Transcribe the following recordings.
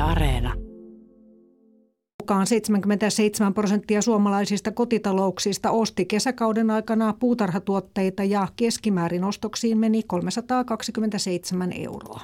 Areena. Mukaan 77% suomalaisista kotitalouksista osti kesäkauden aikana puutarhatuotteita ja keskimäärin ostoksiin meni 327 euroa.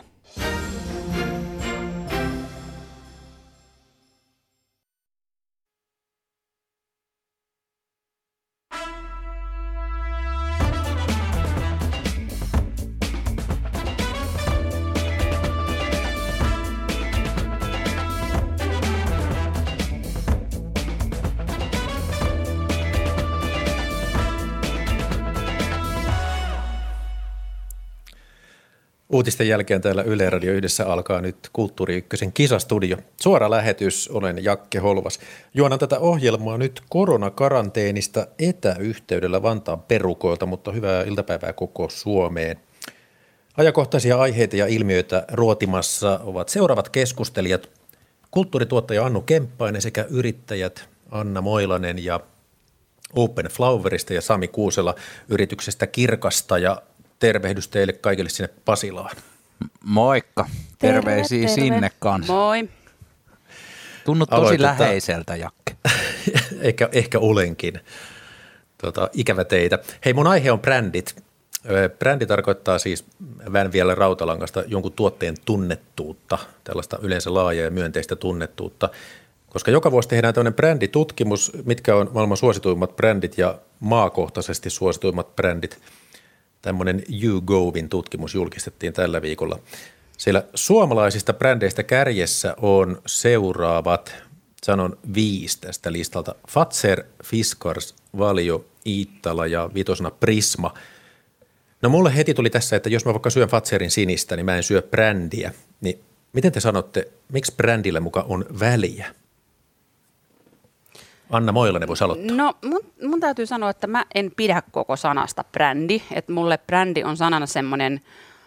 Uutisten jälkeen täällä Yle Radio 1 alkaa nyt Kulttuuri Ykkösen kisastudio. Suora lähetys, olen Jakke Holvas. Juonan tätä ohjelmaa nyt koronakaranteenista etäyhteydellä Vantaan perukoilta, mutta hyvää iltapäivää koko Suomeen. Ajankohtaisia aiheita ja ilmiöitä ruotimassa ovat seuraavat keskustelijat. Kulttuurituottaja Annu Kemppainen sekä yrittäjät Anna Moilanen ja Open Flowerista ja Sami Kuusela yrityksestä Kirkasta ja tervehdys teille kaikille sinne Pasilaan. Moikka. Terveisiä terve. Sinne kanssa. Moi. Tunnut tosi läheiseltä, Jakke. ehkä olenkin. Ikävä teitä. Hei, mun aihe on brändit. Brändi tarkoittaa siis vähän vielä rautalangasta jonkun tuotteen tunnettuutta, tällaista yleensä laajaa ja myönteistä tunnettuutta. Koska joka vuosi tehdään tämmöinen bränditutkimus, mitkä on maailman suosituimmat brändit ja maakohtaisesti suosituimmat brändit. Tämmöinen YouGovin tutkimus julkistettiin tällä viikolla. Siellä suomalaisista brändeistä kärjessä on seuraavat, sanon 5 tästä listalta. Fazer, Fiskars, Valio, Iittala ja vitosena Prisma. No mulle heti tuli tässä, että jos mä vaikka syön Fazerin sinistä, niin mä en syö brändiä. Niin miten te sanotte, miksi brändillä muka on väliä? Anna Moilanen voisi aloittaa. No mun täytyy sanoa, että mä en pidä koko sanasta brändi. Että mulle brändi on sanana semmoinen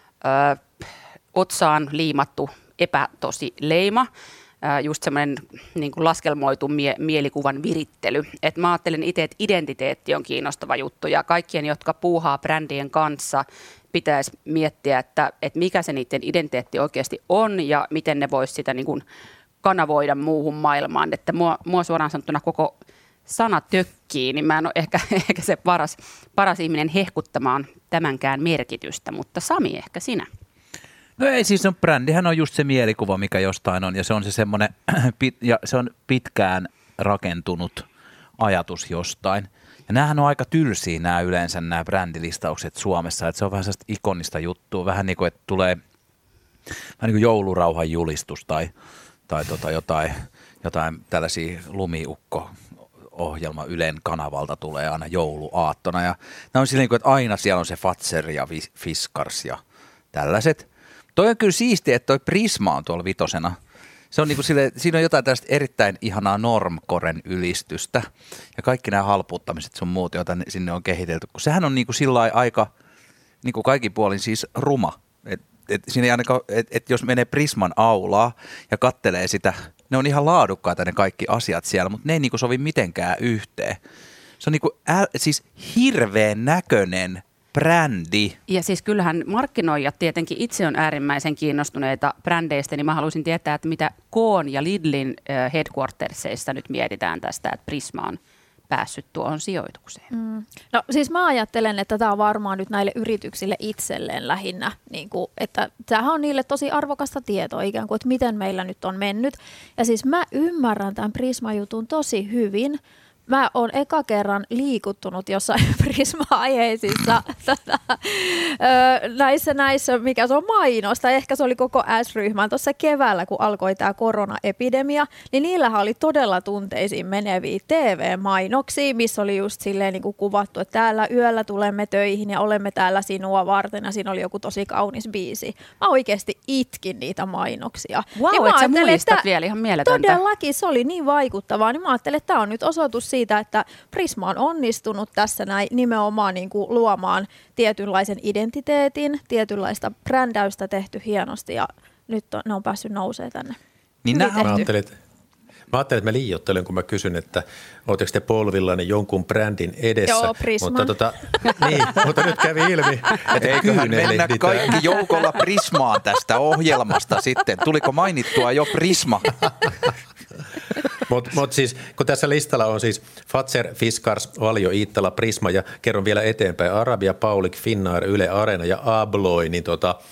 otsaan liimattu epätosi leima. Just semmoinen niin kuin laskelmoitu mielikuvan virittely. Et mä ajattelen itse, että identiteetti on kiinnostava juttu ja kaikkien, jotka puuhaa brändien kanssa, pitäisi miettiä, että mikä se niiden identiteetti oikeasti on ja miten ne vois sitä niin kuin kanavoida muuhun maailmaan. Että mua suoraan sanottuna koko sana tökkii, niin mä en ole ehkä se paras ihminen hehkuttamaan tämänkään merkitystä, mutta Sami, ehkä sinä. No ei siis, brändihän on just se mielikuva, mikä jostain on, ja se on se semmoinen, ja se on pitkään rakentunut ajatus jostain. Ja näähän on aika tylsiä nämä yleensä nämä brändilistaukset Suomessa, että se on vähän sellaista ikonista juttua, vähän niin kuin, että tulee vähän niin kuin joulurauhan julistus tai jotain tällaisia lumiukko-ohjelma Ylen kanavalta tulee aina jouluaattona. Ja nämä on silleen, että aina siellä on se Fazer ja Fiskars ja tällaiset. Toi on kyllä siistiä, että toi Prisma on tuolla vitosena. Se on niin kuin siinä on jotain tällaista erittäin ihanaa normkoren ylistystä ja kaikki nämä halpuuttamiset sun muut, joita sinne on kehitelty. Kun sehän on niin kuin sillä aika niin kuin kaikin puolin siis ruma. Siinä ei ainakaan, että jos menee Prisman aulaa ja kattelee sitä, ne on ihan laadukkaita ne kaikki asiat siellä, mutta ne ei niinku sovi mitenkään yhteen. Se on niinku siis hirveän näköinen brändi. Ja siis kyllähän markkinoijat tietenkin itse on äärimmäisen kiinnostuneita brändeistä, niin mä haluaisin tietää, että mitä Koon ja Lidlin headquartersseissa nyt mietitään tästä, että Prisma on päässyt tuohon sijoitukseen. No siis mä ajattelen, että tämä on varmaan nyt näille yrityksille itselleen lähinnä, niin kuin, että tämähän on niille tosi arvokasta tietoa ikään kuin, että miten meillä nyt on mennyt. Ja siis mä ymmärrän tämän Prisma-jutun tosi hyvin. Mä oon eka kerran liikuttunut jossain Prisma-aiheisissa näissä, mikä se on mainosta. Ehkä se oli koko S-ryhmän tuossa keväällä, kun alkoi tämä koronaepidemia. Niin niillähän oli todella tunteisiin meneviä TV-mainoksia, missä oli just silleen niin kuin kuvattu, että täällä yöllä tulemme töihin ja olemme täällä sinua varten. Ja siinä oli joku tosi kaunis biisi. Mä oikeasti itkin niitä mainoksia. Wow, että sä muistat vielä ihan mieletöntä. Todellakin, se oli niin vaikuttavaa. Niin mä ajattelin, että tämä on nyt osoitus siitä, että Prisma on onnistunut tässä näin nimenomaan niin kuin luomaan tietynlaisen identiteetin, tietynlaista brändäystä tehty hienosti ja nyt ne on päässyt nousemaan tänne. Niin Mä ajattelin, että mä liioittelen, kun mä kysyn, että ootteko te polvillani jonkun brändin edessä. Joo, Prisman. Mutta nyt kävi ilmi, että eiköhän mennä kaikki joukolla Prismaan tästä ohjelmasta sitten. Tuliko mainittua jo Prisma? Mutta siis, kun tässä listalla on siis Fazer, Fiskars, Valio, Iittala, Prisma ja kerron vielä eteenpäin Arabia, Paulik, Finnair, Yle Areena ja Abloy, niin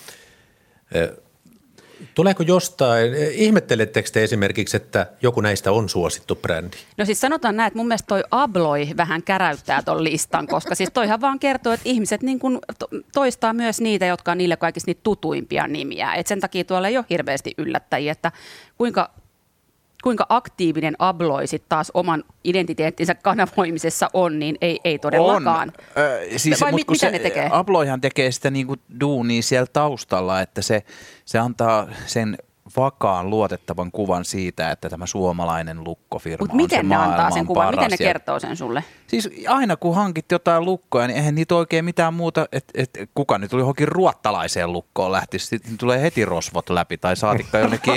tuleeko jostain, ihmettelettekö te esimerkiksi, että joku näistä on suosittu brändi? No siis sanotaan näin, että mun mielestä toi Abloy vähän käräyttää ton listan, koska siis toihan vaan kertoo, että ihmiset niin kun toistaa myös niitä, jotka on niille kaikista niitä tutuimpia nimiä. Et sen takia tuolla ei ole hirveästi yllättäjiä, että kuinka aktiivinen Abloy sitten taas oman identiteettinsä kanavoimisessa on, niin ei todellakaan. Siis, vai mitä ne tekee? Abloyhan tekee sitä niinku duunia siellä taustalla, että se antaa sen vakaan, luotettavan kuvan siitä, että tämä suomalainen lukkofirma on se maailman paras. Mutta miten ne antaa sen kuvan? Miten ne kertoo sen sulle? Siis aina kun hankit jotain lukkoja, niin eihän niitä oikein mitään muuta, että kuka nyt tuli johonkin ruottalaiseen lukkoon lähtisi, sitten tulee heti rosvot läpi tai saatikka jonnekin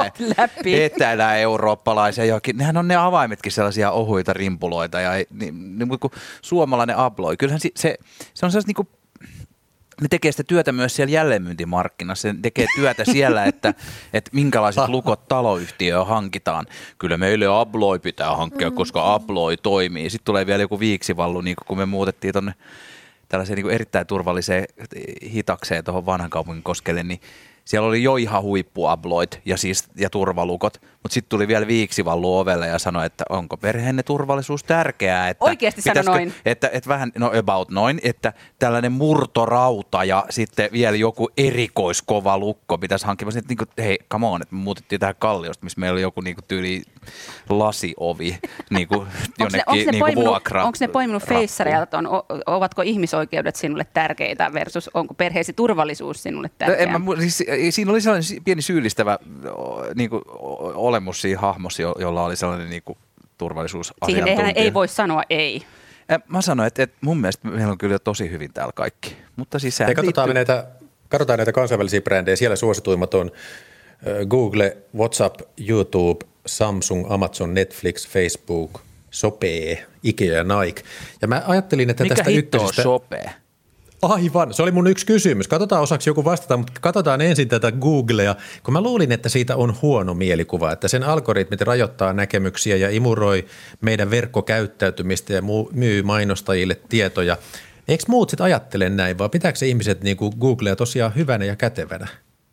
etelä-eurooppalaiseen johonkin. Nehän on ne avaimetkin sellaisia ohuita rimpuloita, mutta kun suomalainen Abloy, kyllähän se on sellaista niinku, ne tekee sitä työtä myös siellä jälleenmyyntimarkkinassa. Ne tekee työtä siellä, että minkälaiset lukot taloyhtiöön hankitaan. Kyllä meille Abloy pitää hankkia, koska Abloy toimii. Sitten tulee vielä joku Viiksivallu, niin kun me muutettiin tuonne tällaiseen niin erittäin turvalliseen hitakseen tuohon vanhan kaupungin koskelle, niin siellä oli jo ihan huippu Abloyt ja turvalukot, mutta sitten tuli vielä Viiksivallu ovelle ja sanoi, että onko perheenne turvallisuus tärkeää. Että oikeasti sano noin. Että vähän, no about noin, että tällainen murtorauta ja sitten vielä joku erikoiskova lukko pitäisi hankkia. Sitten niin kuin, hei, come on, että me muutettiin tähän Kalliosta, missä meillä oli joku niin kuin tyyli lasiovi niin kuin jonnekin niin kuin vuokra. Onko ne poiminut feissareilta, että ovatko ihmisoikeudet sinulle tärkeitä versus onko perheesi turvallisuus sinulle tärkeää? Siinä oli sellainen pieni syyllistävä niin kuin, olemus siinä hahmossa, jolla oli sellainen niin kuin, turvallisuusasiantuntija. Siihen ei voi sanoa ei. Mä sanoin, että mun mielestä meillä on kyllä tosi hyvin täällä kaikki. Mutta siis katsotaan näitä kansainvälisiä brändejä. Siellä suosituimmat on Google, WhatsApp, YouTube, Samsung, Amazon, Netflix, Facebook, Shopee, Ikea ja Nike. Ja mä ajattelin, että tästä ykkösestä... Mikä hitto on Shopee? Aivan, se oli mun yksi kysymys. Katsotaan osaksi joku vastata, mutta katsotaan ensin tätä Googlea, kun mä luulin, että siitä on huono mielikuva, että sen algoritmit rajoittaa näkemyksiä ja imuroi meidän verkkokäyttäytymistä ja myy mainostajille tietoja. Eikö muut sitten ajattele näin, vai pitääkö se ihmiset niin kuin Googlea tosiaan hyvänä ja kätevänä?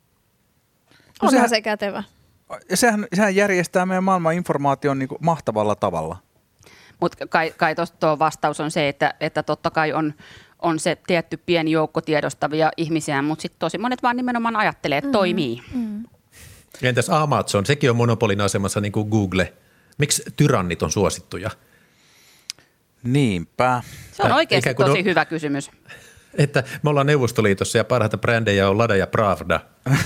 Onhan se kätevä. Sehän järjestää meidän maailman informaation niin kuin mahtavalla tavalla. Mutta kai tuo vastaus on se, että totta kai on se tietty pieni joukko tiedostavia ihmisiä, mutta sitten tosi monet vaan nimenomaan ajattelee, että toimii. Entäs Amazon? Sekin on monopolin asemassa niin kuin Google. Miksi tyrannit on suosittuja? Niinpä. Se on oikeasti tosi hyvä kysymys. Että me ollaan Neuvostoliitossa ja parhaita brändejä on Lada ja Pravda.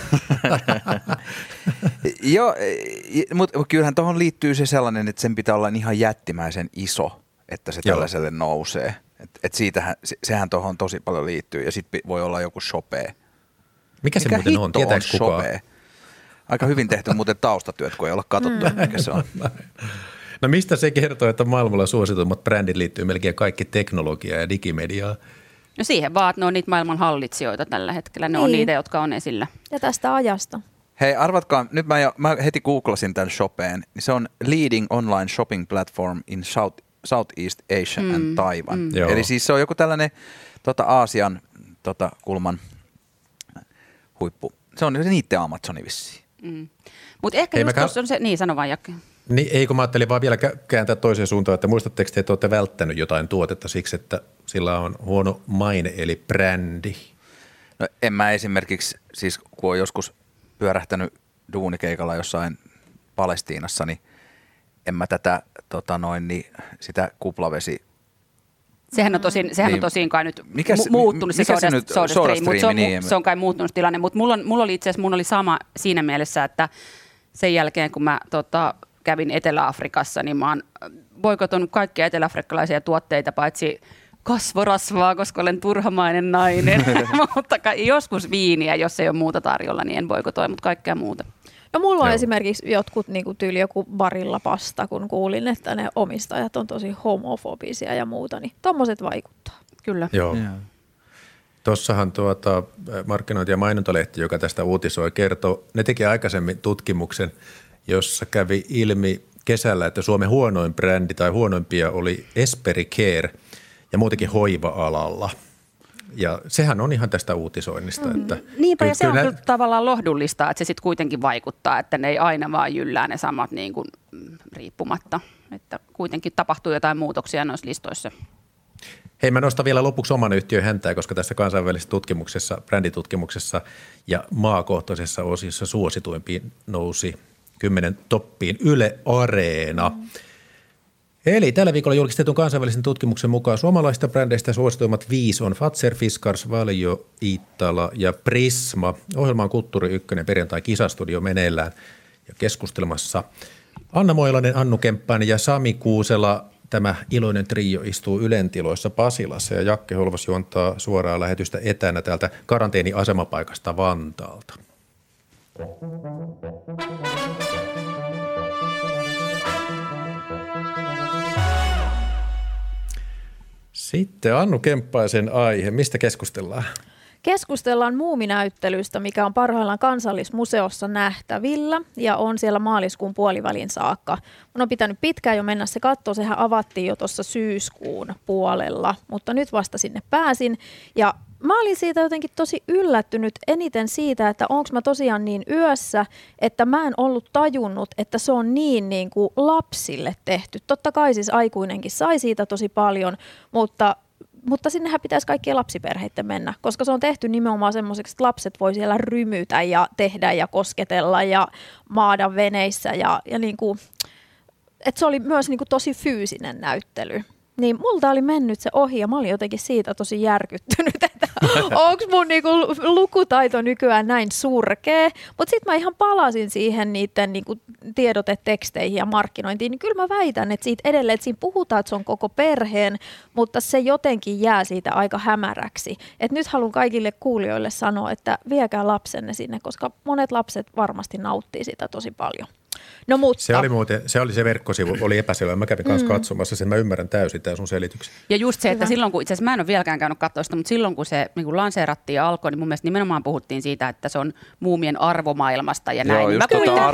Joo, mutta kyllähän tuohon liittyy se sellainen, että sen pitää olla ihan jättimäisen iso, että se tällaiselle nousee. Sehän tuohon tosi paljon liittyy ja sitten voi olla joku Shopee. Mikä se muuten on? Tietääkö kukaan? Shopee? Aika hyvin tehty muuten taustatyöt, kun ei olla katsottu, mikä se on. No mistä se kertoo, että maailmalla suosituimmat brändit liittyy melkein kaikki teknologiaan ja digimediaan? No siihen vaan, että ne on niitä maailman hallitsijoita tällä hetkellä. Ne on niitä, jotka on esillä. Ja tästä ajasta. Hei, arvatkaa, nyt mä heti googlasin tämän Shopeen. Se on leading online shopping platform in Southeast Asia and Taiwan. Eli siis se on joku tällainen Aasian kulman huippu. Se on niiden Amazoni vissiin. Mutta ehkä just tuossa on se, niin sano vaan Jakke. Niin, ei kun mä ajattelin vaan vielä kääntää toiseen suuntaan, että muistatteko te, että olette välttänyt jotain tuotetta siksi, että sillä on huono maine eli brändi? No en mä esimerkiksi, siis kun olen joskus pyörähtänyt duunikeikalla jossain Palestiinassa, niin en mä tätä sitä kuplavesi. Sehän on tosin kai nyt muuttunut se SodaStream, mutta se on kai muuttunut tilanne. Mutta mulla oli itse asiassa sama siinä mielessä, että sen jälkeen kun mä kävin Etelä-Afrikassa, niin mä oon boikotonut kaikkia eteläafrikkalaisia tuotteita, paitsi kasvorasvaa, koska olen turhamainen nainen. Mutta joskus viiniä, jos ei ole muuta tarjolla, niin en boikotoi, mutta kaikkea muuta. Ja mulla on Joo. esimerkiksi jotkut niin kuin tyyli joku Barilla pasta, kun kuulin, että ne omistajat on tosi homofobisia ja muuta, niin tommoset vaikuttaa. Kyllä. Joo. Tuossahan markkinointi- ja mainontalehti, joka tästä uutisoi, kertoo, ne teki aikaisemmin tutkimuksen, jossa kävi ilmi kesällä, että Suomen huonoin brändi tai huonoimpia oli Esperi Care ja muutenkin hoiva-alalla. Ja sehän on ihan tästä uutisoinnista. Että Niinpä, ja se on kyllä tavallaan lohdullista, että se sitten kuitenkin vaikuttaa, että ne ei aina vaan jyllää ne samat niin kuin, riippumatta. Että kuitenkin tapahtuu jotain muutoksia noissa listoissa. Hei, mä nostan vielä lopuksi oman yhtiön häntää, koska tässä kansainvälisessä tutkimuksessa, bränditutkimuksessa ja maakohtaisessa osissa suosituimpiin nousi 10 toppiin Yle Areena. Eli tällä viikolla julkistetun kansainvälisen tutkimuksen mukaan suomalaisista brändeistä suosituimmat 5 on Fazer, Fiskars, Valio, Iittala ja Prisma. Ohjelma on Kulttuuri Ykkönen perjantai kisastudio meneillään ja keskustelemassa Anna Moilanen, Annu Kemppainen ja Sami Kuusela. Tämä iloinen trio istuu Ylen tiloissa Pasilassa ja Jakke Holvas juontaa suoraa lähetystä etänä täältä karanteeni-asemapaikasta Vantaalta. Sitten Annu Kemppaisen aihe. Mistä keskustellaan? Keskustellaan muuminäyttelystä, mikä on parhaillaan Kansallismuseossa nähtävillä ja on siellä maaliskuun puolivälin saakka. Mun on pitänyt pitkään jo mennä se katto, sehän avattiin jo tuossa syyskuun puolella, mutta nyt vasta sinne pääsin ja mä olin siitä jotenkin tosi yllättynyt eniten siitä, että onko mä tosiaan niin yössä, että mä en ollut tajunnut, että se on niin kuin lapsille tehty. Totta kai siis aikuinenkin sai siitä tosi paljon, mutta sinnehän pitäisi kaikkien lapsiperheiden mennä, koska se on tehty nimenomaan semmoiseksi, että lapset voi siellä rymytä ja tehdä ja kosketella ja maada veneissä ja niin kuin, että se oli myös niin kuin tosi fyysinen näyttely. Niin multa oli mennyt se ohi ja mä olin jotenkin siitä tosi järkyttynyt, että onko mun niinku lukutaito nykyään näin surkea. Mutta sitten mä ihan palasin siihen niiden niinku tiedoteteksteihin ja markkinointiin, niin kyllä mä väitän, että siitä edelleen, että siinä puhutaan, että se on koko perheen, mutta se jotenkin jää siitä aika hämäräksi. Et nyt haluan kaikille kuulijoille sanoa, että viekää lapsenne sinne, koska monet lapset varmasti nauttii sitä tosi paljon. No, mutta Se oli se verkkosivu, oli epäselvä. Mä kävin kanssa katsomassa sen, mä ymmärrän täysin tämän sun selityksen. Ja just se, että silloin kun, itse asiassa mä en ole vieläkään käynyt katsoa sitä, mutta silloin kun se niin kun lanseerattiin ja alkoi, niin mun mielestä nimenomaan puhuttiin siitä, että se on muumien arvomaailmasta ja näin. Joo, just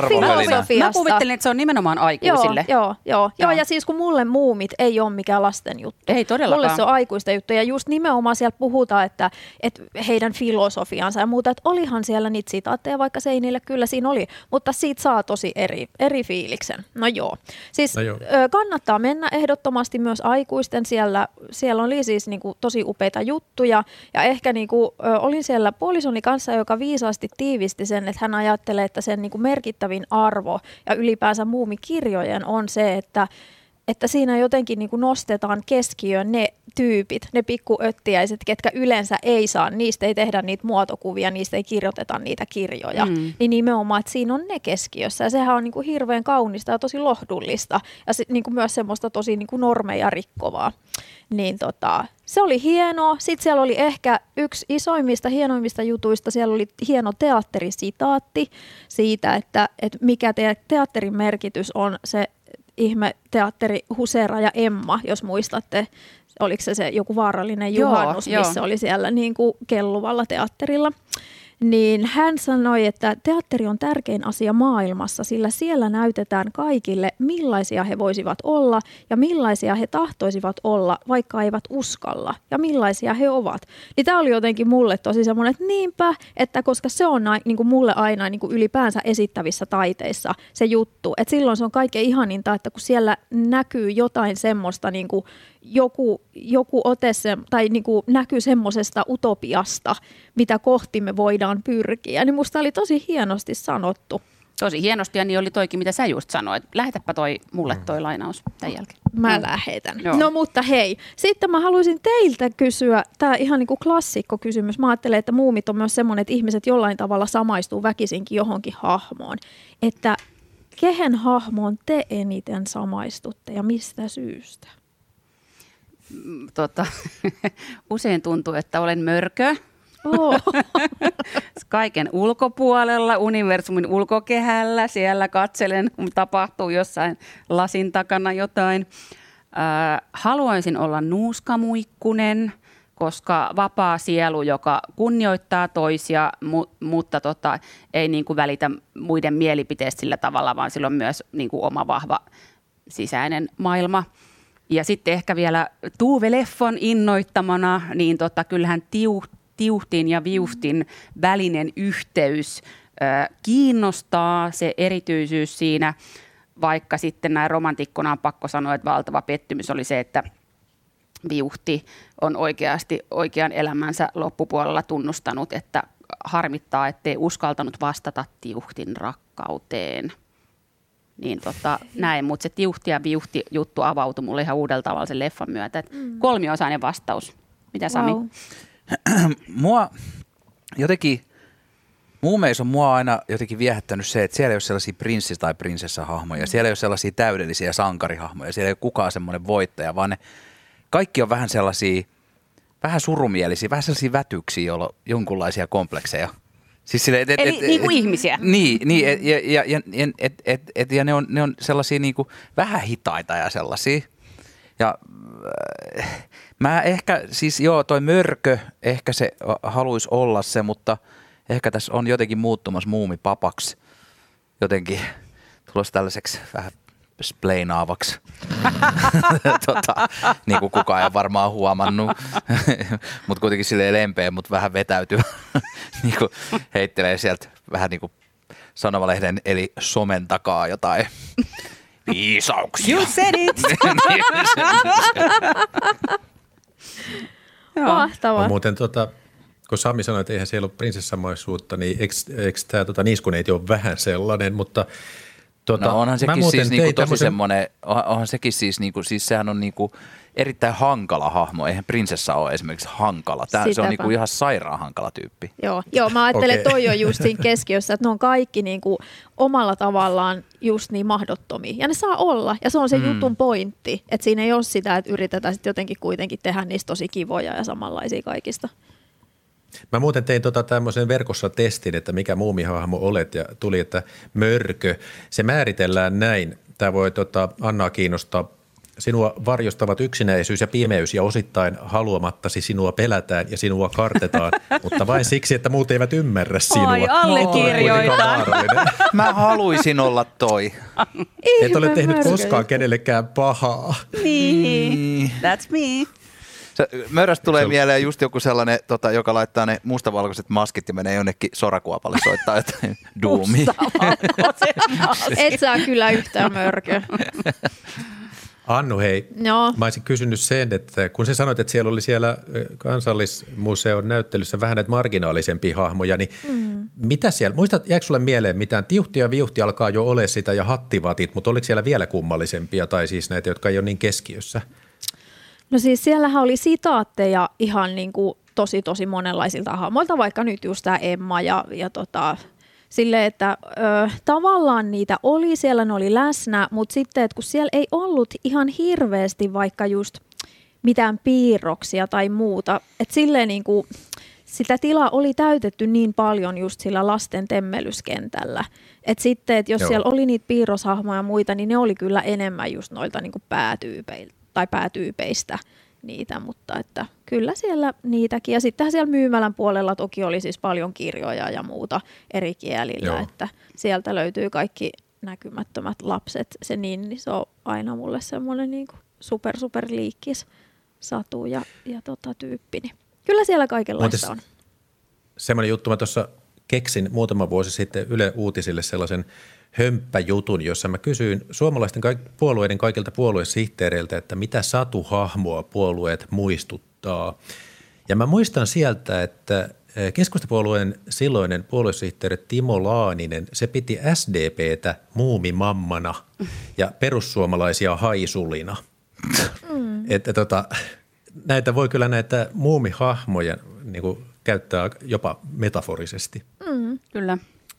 Mä kuvittelin, että se on nimenomaan aikuisille. Joo, ja siis kun mulle muumit ei ole mikään lasten juttu. Ei todellakaan. Mulle se on aikuista juttu ja just nimenomaan siellä puhutaan, että heidän filosofiansa ja muuta, että olihan siellä niitä sitaatteja vaikka seinille, kyllä siinä oli, mutta siitä saa tosi eri fiiliksen. No joo. Siis kannattaa mennä ehdottomasti myös aikuisten. Siellä oli siis niinku tosi upeita juttuja ja ehkä niinku, olin siellä puolisoni kanssa, joka viisaasti tiivisti sen, että hän ajattelee, että sen niinku merkittävin arvo ja ylipäänsä muumikirjojen on se, että siinä jotenkin niin kuin nostetaan keskiöön ne tyypit, ne pikkuöttiäiset, ketkä yleensä ei saa, niistä ei tehdä niitä muotokuvia, niistä ei kirjoiteta niitä kirjoja. Niin nimenomaan, että siinä on ne keskiössä ja sehän on niin kuin hirveän kaunista ja tosi lohdullista ja niin kuin myös semmoista tosi niin kuin normeja rikkovaa. Niin se oli hienoa. Sitten siellä oli ehkä yksi isoimmista, hienoimmista jutuista, siellä oli hieno teatterisitaatti siitä, että mikä teatterin merkitys on se ihme teatteri Husera ja Emma, jos muistatte, oliko se joku vaarallinen juhannus, missä oli siellä niin kuin kelluvalla teatterilla. Niin hän sanoi, että teatteri on tärkein asia maailmassa, sillä siellä näytetään kaikille, millaisia he voisivat olla ja millaisia he tahtoisivat olla, vaikka eivät uskalla ja millaisia he ovat. Niin tämä oli jotenkin mulle tosi semmoinen, että niinpä, että koska se on niin kuin mulle aina niin kuin ylipäänsä esittävissä taiteissa se juttu, että silloin se on kaikkein ihaninta, että kun siellä näkyy jotain semmoista niin kuin joku ote tai niin kuin näkyy semmoisesta utopiasta, mitä kohti me voidaan pyrkiä, niin musta oli tosi hienosti sanottu. Tosi hienosti, ja niin oli toikin, mitä sä just sanoit. Lähetäpä mulle toi lainaus tämän jälkeen. Mä lähetän. No mutta hei, sitten mä haluaisin teiltä kysyä, tää ihan niin kuin klassikkokysymys. Mä ajattelen, että muumit on myös semmoinen, että ihmiset jollain tavalla samaistuu väkisinkin johonkin hahmoon. Että kehen hahmoon te eniten samaistutte ja mistä syystä? Usein tuntuu, että olen mörkö, Kaiken ulkopuolella, universumin ulkokehällä, siellä katselen, kun tapahtuu jossain lasin takana jotain. Haluaisin olla nuuskamuikkunen, koska vapaa sielu, joka kunnioittaa toisia, mutta ei niin kuin välitä muiden mielipiteistä sillä tavalla, vaan sillä on myös niin kuin oma vahva sisäinen maailma. Ja sitten ehkä vielä Tuve Leffon innoittamana, niin kyllähän tiuhtin ja viuhtin välinen yhteys kiinnostaa, se erityisyys siinä, vaikka sitten näin romantikkona on pakko sanoa, että valtava pettymys oli se, että viuhti on oikeasti oikean elämänsä loppupuolella tunnustanut, että harmittaa, ettei uskaltanut vastata tiuhtin rakkauteen. Niin näin, mutta se tiuhti ja viuhti juttu avautui mulle ihan uudella tavalla sen leffan myötä. Kolmiosainen vastaus. Mitä Sami? Wow. Mua jotenkin, muumeissa on mua aina jotenkin viehättänyt se, että siellä ei ole sellaisia prinssi- tai prinsessahahmoja, siellä ei ole sellaisia täydellisiä sankarihahmoja, siellä ei ole kukaan semmoinen voittaja, vaan ne kaikki on vähän sellaisia, vähän surumielisiä, vähän sellaisia vätyksiä, joilla on jonkunlaisia komplekseja. Siis sille, eli niin kuin ihmisiä. Niin ja ne on sellaisia niin kuin vähän hitaita ja sellaisia. Ja mä ehkä, siis joo, toi mörkö, ehkä se haluaisi olla se, mutta ehkä tässä on jotenkin muuttumassa muumipapaksi. Jotenkin tulossa tällaiseksi vähän spleinaavaksi. Niin kuin kukaan ei ole varmaan huomannut, mutta kuitenkin silleen lempeä, mutta vähän vetäytyvä. Niin kuin heittelee sieltä vähän niin kuin sanomalehden eli somen takaa jotain viisauksia. You said it! Mahtavaa. Muuten kun Sami sanoi, että eihän siellä ole prinsessamaisuutta, niin eikö tämä niiskuneiti ole vähän sellainen, mutta no onhan sekin siis niinku tosi semmoinen, onhan sekin siis niinku, siis sehän on niinku erittäin hankala hahmo, eihän prinsessa ole esimerkiksi hankala. Se on niinku ihan sairaan hankala tyyppi. Joo, mä ajattelen, että toi on just siinä keskiössä, että ne on kaikki niinku omalla tavallaan just niin mahdottomia. Ja ne saa olla, ja se on se jutun pointti, että siinä ei ole sitä, että yritetään sitten jotenkin kuitenkin tehdä niistä tosi kivoja ja samanlaisia kaikista. Mä muuten tein tämmöisen verkossa testin, että mikä muumihahmo olet ja tuli, että mörkö. Se määritellään näin. Tämä voi Annaa kiinnostaa. Sinua varjostavat yksinäisyys ja pimeys ja osittain haluamattasi sinua pelätään ja sinua kartetaan, mutta vain siksi, että muut eivät ymmärrä sinua. Oi, allekirjoitan. Mä haluaisin olla toi. Et ole tehnyt koskaan kenellekään pahaa. Niin, that's me. Möröstä tulee mieleen just joku sellainen, joka laittaa ne mustavalkoiset maskit ja menee jonnekin sorakuopalle soittaa jotain duumia. Et saa kyllä yhtään mörköä. Annu, hei, Mä olisin kysynyt sen, että kun sä sanoit, että siellä oli siellä Kansallismuseon näyttelyssä vähän näitä marginaalisempia hahmoja, niin mitä siellä, jääkö sulle mieleen mitään? Tiuhti ja viuhti alkaa jo ole sitä ja hattivatit, mutta oliko siellä vielä kummallisempia tai siis näitä, jotka ei ole niin keskiössä? No siis siellähän oli sitaatteja ihan niin kuin tosi monenlaisilta hahmoilta, vaikka nyt just tämä Emma ja silleen, että tavallaan niitä oli, siellä ne oli läsnä, mutta sitten, että kun siellä ei ollut ihan hirveästi vaikka just mitään piirroksia tai muuta, että silleen niin kuin sitä tilaa oli täytetty niin paljon just sillä lasten temmellyskentällä, että sitten, että jos siellä oli niitä piirroshahmoja ja muita, niin ne oli kyllä enemmän just noilta niin kuin päätyypeistä niitä, mutta että kyllä siellä niitäkin. Ja sittenhän siellä myymälän puolella toki oli siis paljon kirjoja ja muuta eri kielillä, että sieltä löytyy kaikki näkymättömät lapset. Se se on aina mulle semmoinen niin kuin super liikkis satu ja tyyppi. Niin kyllä siellä kaikenlaista on. Semmoinen juttu, mä tuossa keksin muutama vuosi sitten Yle Uutisille sellaisen hömppäjutun, jossa mä kysyin suomalaisten puolueiden kaikilta puoluesihteereiltä, että mitä satuhahmoa puolueet muistuttaa. Ja mä muistan sieltä, että keskustapuolueen silloinen puoluesihteeri Timo Laaninen, se piti SDPtä muumimammana ja perussuomalaisia haisulina. Että näitä voi kyllä näitä muumihahmoja niin kuin käyttää jopa metaforisesti. Kyllä.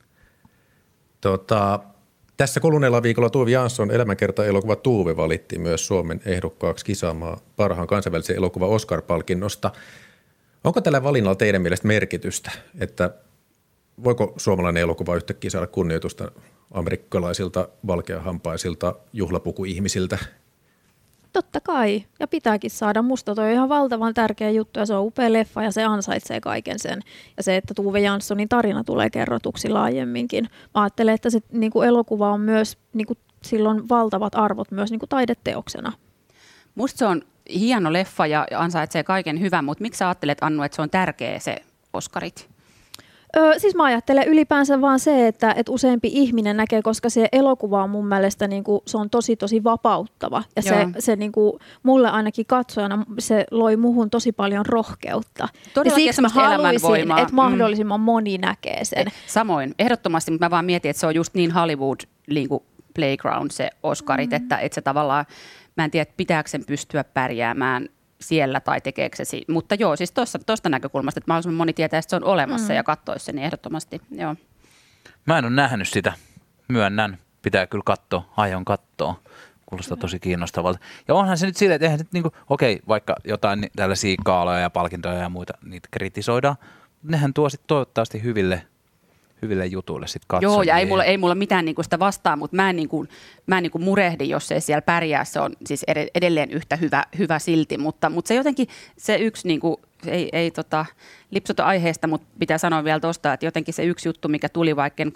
Tässä kuluneella viikolla Tuve Jansson elämänkerta-elokuva Tuve valittiin myös Suomen ehdokkaaksi kisaamaan parhaan kansainvälisen elokuvan Oscar-palkinnosta. Onko tällä valinnalla teidän mielestä merkitystä, että voiko suomalainen elokuva yhtäkkiä saada kunnioitusta amerikkalaisilta valkeahampaisilta juhlapukuihmisiltä? Totta kai, ja pitääkin saada. Musta toi on ihan valtavan tärkeä juttu, ja se on upea leffa, ja se ansaitsee kaiken sen. Ja se, että Tove Janssonin tarina tulee kerrotuksi laajemminkin. Mä ajattelen, että se niin kuin elokuva on myös, niin kuin, sillä on valtavat arvot myös niin kuin taideteoksena. Musta se on hieno leffa ja ansaitsee kaiken hyvän, mutta miksi sä ajattelet, Annu, että se on tärkeä se Oscarit? Siis mä ajattelen ylipäänsä vaan se, että useampi ihminen näkee, koska se elokuva on mun mielestä niinku, se on tosi vapauttava. Ja se niinku, mulle ainakin katsojana se loi muhun tosi paljon rohkeutta. Ja siksi mä haluaisin, että mahdollisimman moni näkee sen. Samoin, ehdottomasti, mutta mä vaan mietin, että se on just niin Hollywood niinku playground se Oscarit, että se tavallaan, mä en tiedä, pitääkö sen pystyä pärjäämään siellä tai tekeekö se, mutta joo, siis tuosta näkökulmasta, että mahdollisimman moni tietää, että se on olemassa ja katsoisi sen, niin ehdottomasti, joo. Mä en ole nähnyt sitä, myönnän, pitää kyllä katsoa, aion katsoa, kuulostaa tosi kiinnostavalta. Ja onhan se nyt silleen, että eihän nyt niinku, okei, vaikka jotain tällaisia gaaloja ja palkintoja ja muita, niitä kritisoidaan, nehän tuo sitten toivottavasti hyville jutuille sitten katsojille. Joo, ja ei mulla mitään niinku sitä vastaa, mutta mä en niinku murehdi, jos ei siellä pärjää. Se on siis edelleen yhtä hyvä silti, mutta se jotenkin, se yksi niinku, ei lipsota aiheesta, mutta pitää sanoa vielä tuosta, että jotenkin se yksi juttu, mikä tuli vaikka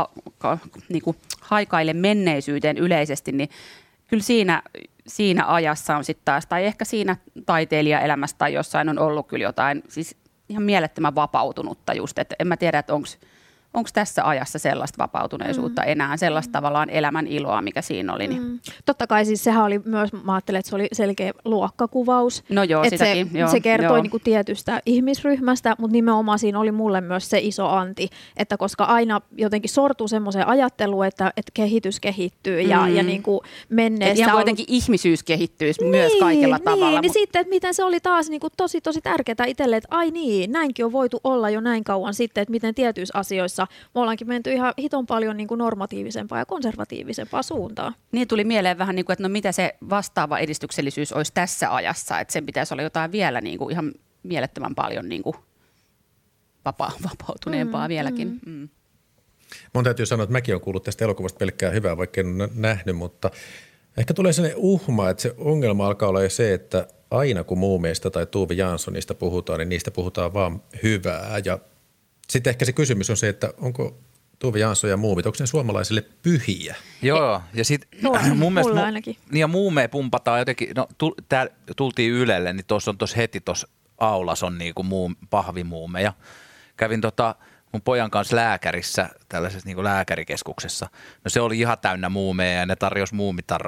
niinku haikaille menneisyyteen yleisesti, niin kyllä siinä ajassa on sitten taas, tai ehkä siinä taiteilijaelämässä tai jossain on ollut kyllä jotain, siis ihan mielettömän vapautunutta just, että en mä tiedä, että onko tässä ajassa sellaista vapautuneisuutta enää, sellaista tavallaan elämän iloa, mikä siinä oli? Niin. Totta kai siis sehän oli myös, mä ajattelen, että se oli selkeä luokkakuvaus. No joo, sitäkin. Se kertoi niinku tietystä ihmisryhmästä, mutta nimenomaan siinä oli mulle myös se iso anti, että koska aina jotenkin sortuu semmoiseen ajatteluun, että kehitys kehittyy ja niinku menneessä... Ihan kuitenkin ihmisyys kehittyisi myös kaikella tavalla. Niin sitten, että miten se oli taas niinku tosi tärkeää itselle, että ai niin, näinkin on voitu olla jo näin kauan sitten, että miten tietyissä asioissa me ollaankin menty ihan hiton paljon niin kuin normatiivisempaa ja konservatiivisempaa suuntaan. Niin tuli mieleen vähän niin kuin, että no mitä se vastaava edistyksellisyys olisi tässä ajassa, että sen pitäisi olla jotain vielä niin kuin ihan mielettömän paljon niin kuin vapautuneempaa vieläkin. Mun täytyy sanoa, että mäkin olen kuullut tästä elokuvasta pelkkää hyvää, vaikka en ole nähnyt, mutta ehkä tulee sellainen uhma, että se ongelma alkaa olla jo se, että aina kun Muumeista tai Tove Janssonista puhutaan, niin niistä puhutaan vaan hyvää ja sitten ehkä se kysymys on se, että onko Tove Jansson ja Muumit, onko ne suomalaisille pyhiä? Joo, ja sitten mun mielestä niin ja Muumea pumpataan jotenkin, no täällä tultiin Ylelle, niin tuossa heti tuossa aulassa on niinku pahvimuumeja. Kävin mun pojan kanssa lääkärissä, tällaisessa niin kuin lääkärikeskuksessa. No se oli ihan täynnä muumeja ja ne tarjosi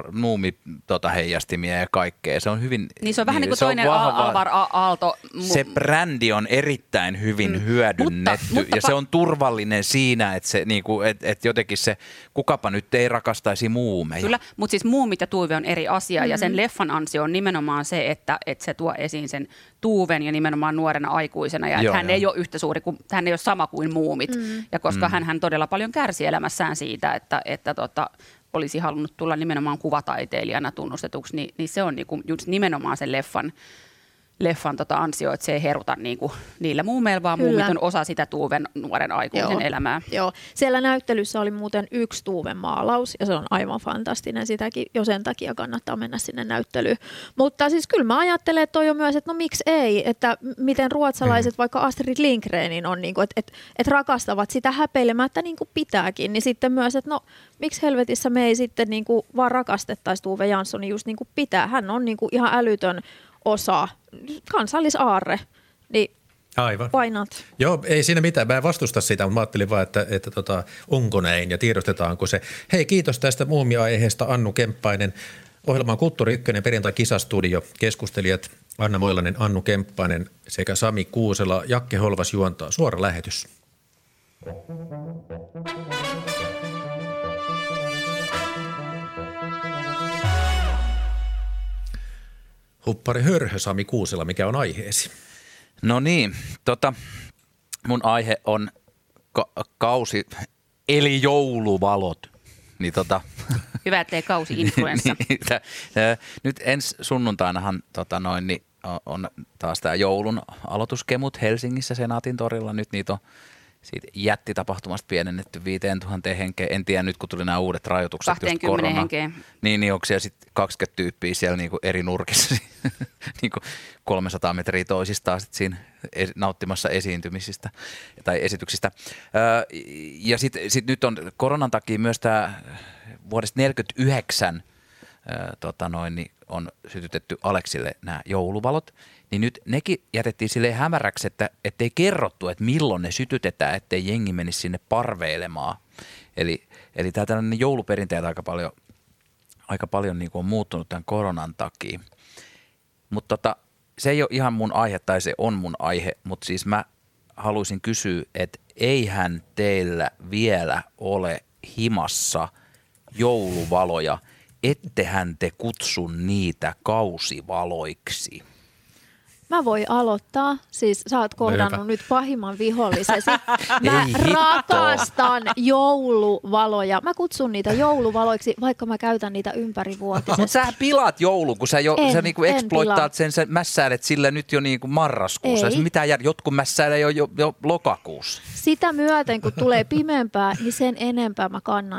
heijastimia ja kaikkea. Se on hyvin... Niin se on vähän niin kuin toinen Alvar Aalto. Se brändi on erittäin hyvin hyödynnetty mutta ja se on turvallinen siinä, että se, niin kuin, että jotenkin se, kukapa nyt ei rakastaisi muumeja. Kyllä, mutta siis Muumit ja Tuve on eri asia ja sen leffan ansio on nimenomaan se, että se tuo esiin sen Tuven ja nimenomaan nuorena aikuisena ja hän ei ole yhtä suuri kuin, hän ei ole sama kuin Muumit. Ja koska hän todella paljon kärsi elämässään siitä, että olisi halunnut tulla nimenomaan kuvataiteilijana tunnustetuksi, niin se on niinku just nimenomaan sen leffan ansio, että se ei heruta niinku niillä muumeilla, vaan Muumit on osa sitä Tuven nuoren aikuisen elämää. Joo, siellä näyttelyssä oli muuten yksi Tuven maalaus ja se on aivan fantastinen, sitäkin jo sen takia kannattaa mennä sinne näyttelyyn. Mutta siis kyllä mä ajattelen, että toi on myös, että no miksi ei, että miten ruotsalaiset vaikka Astrid Lindgrenin on, niinku, että rakastavat sitä häpeilemättä niin kuin pitääkin, niin sitten myös, että no miksi helvetissä me ei sitten niinku vaan rakastettaisi Tove Janssonin just niin kuin pitää, hän on niinku ihan älytön osa, kansallisaarre, niin aivan. Why not? Joo, ei siinä mitään. Mä en vastusta sitä, mutta mä ajattelin vaan, että onko näin ja tiedostetaanko se. Hei, kiitos tästä muumia-aiheesta Annu Kemppainen. Ohjelma on Kulttuuri Ykkönen perjantai-kisastudio. Keskustelijat Anna Moilanen, Annu Kemppainen sekä Sami Kuusela. Jakke Holvas juontaa. Suora lähetys. Huppari hörhö, Sami Kuusela, mikä on aiheesi? No niin, mun aihe on kausi eli jouluvalot. Niin hyvä, ettei kausi-influenssa. Nyt ensi sunnuntainahan on taas tämä joulun aloituskemut Helsingissä Senaatin torilla. Nyt niitä on siitä jättitapahtumasta pienennetty 5000 henkeä. En tiedä nyt, kun tuli nämä uudet rajoitukset. 20 henkeä. Niin onko siellä sitten 20 tyyppiä siellä niinku eri nurkissa niinku 300 metriä toisistaan sit siinä nauttimassa esiintymisistä tai esityksistä. Ja sitten nyt on koronan takia myös tämä vuodesta 1949 niin on sytytetty Aleksille nämä jouluvalot, niin nyt nekin jätettiin silleen hämäräksi, että ei kerrottu, että milloin ne sytytetään, ettei jengi menisi sinne parveilemaan. Eli tämä tällainen jouluperinteet aika paljon niin kuin on muuttunut tämän koronan takia. Mutta se ei ole ihan mun aihe, tai se on mun aihe, mutta siis mä haluaisin kysyä, että eihän teillä vielä ole himassa jouluvaloja, ettehän te kutsu niitä kausivaloiksi? Mä voin aloittaa. Siis sä oot kohdannut nyt pahimman vihollisesi. Mä rakastan jouluvaloja. Mä kutsun niitä jouluvaloiksi, vaikka mä käytän niitä ympärivuotisesti. Mutta sä pilaat joulun, kun sä niinku exploittaat sen, sä mässäilet sillä nyt jo niinku marraskuussa. Jotkut mässäilee jo lokakuussa. Sitä myöten, kun tulee pimeämpää, niin sen enemmän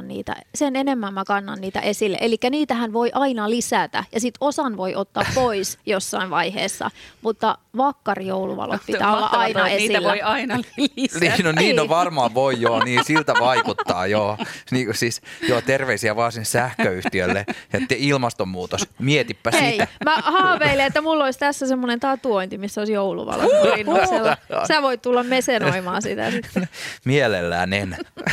mä kannan niitä esille. Eli niitähän voi aina lisätä ja sit osan voi ottaa pois jossain vaiheessa. Mutta vakkarijouluvalot pitää olla aina esillä. Niitä voi aina lisätä. Niin varmaan voi joo, niin siltä vaikuttaa joo. Niin siis terveisiä vaan sen sähköyhtiölle, että ilmastonmuutos, mietipä sitä. Mä haaveilen, että mulla olisi tässä semmoinen tatuointi, missä olisi jouluvalot rinnuksella. Sä voit tulla mesenoimaan sitä sitten. Mielellään en.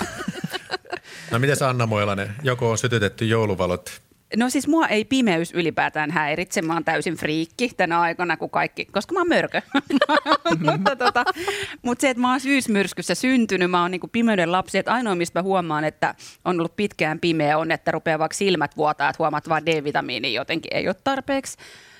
No mites Anna Moilanen, joko on sytytetty jouluvalot? No siis mua ei pimeys ylipäätään häiritse. Mä oon täysin friikki tänä aikana kuin kaikki, koska mä oon mörkö. Mutta se, että mä oon syysmyrskyssä syntynyt, mä oon niinku pimeyden lapsi. Että ainoa, mistä mä huomaan, että on ollut pitkään pimeä, on, että rupeaa vaikka silmät vuotaa, että huomaat vaan D-vitamiini jotenkin ei ole tarpeeksi.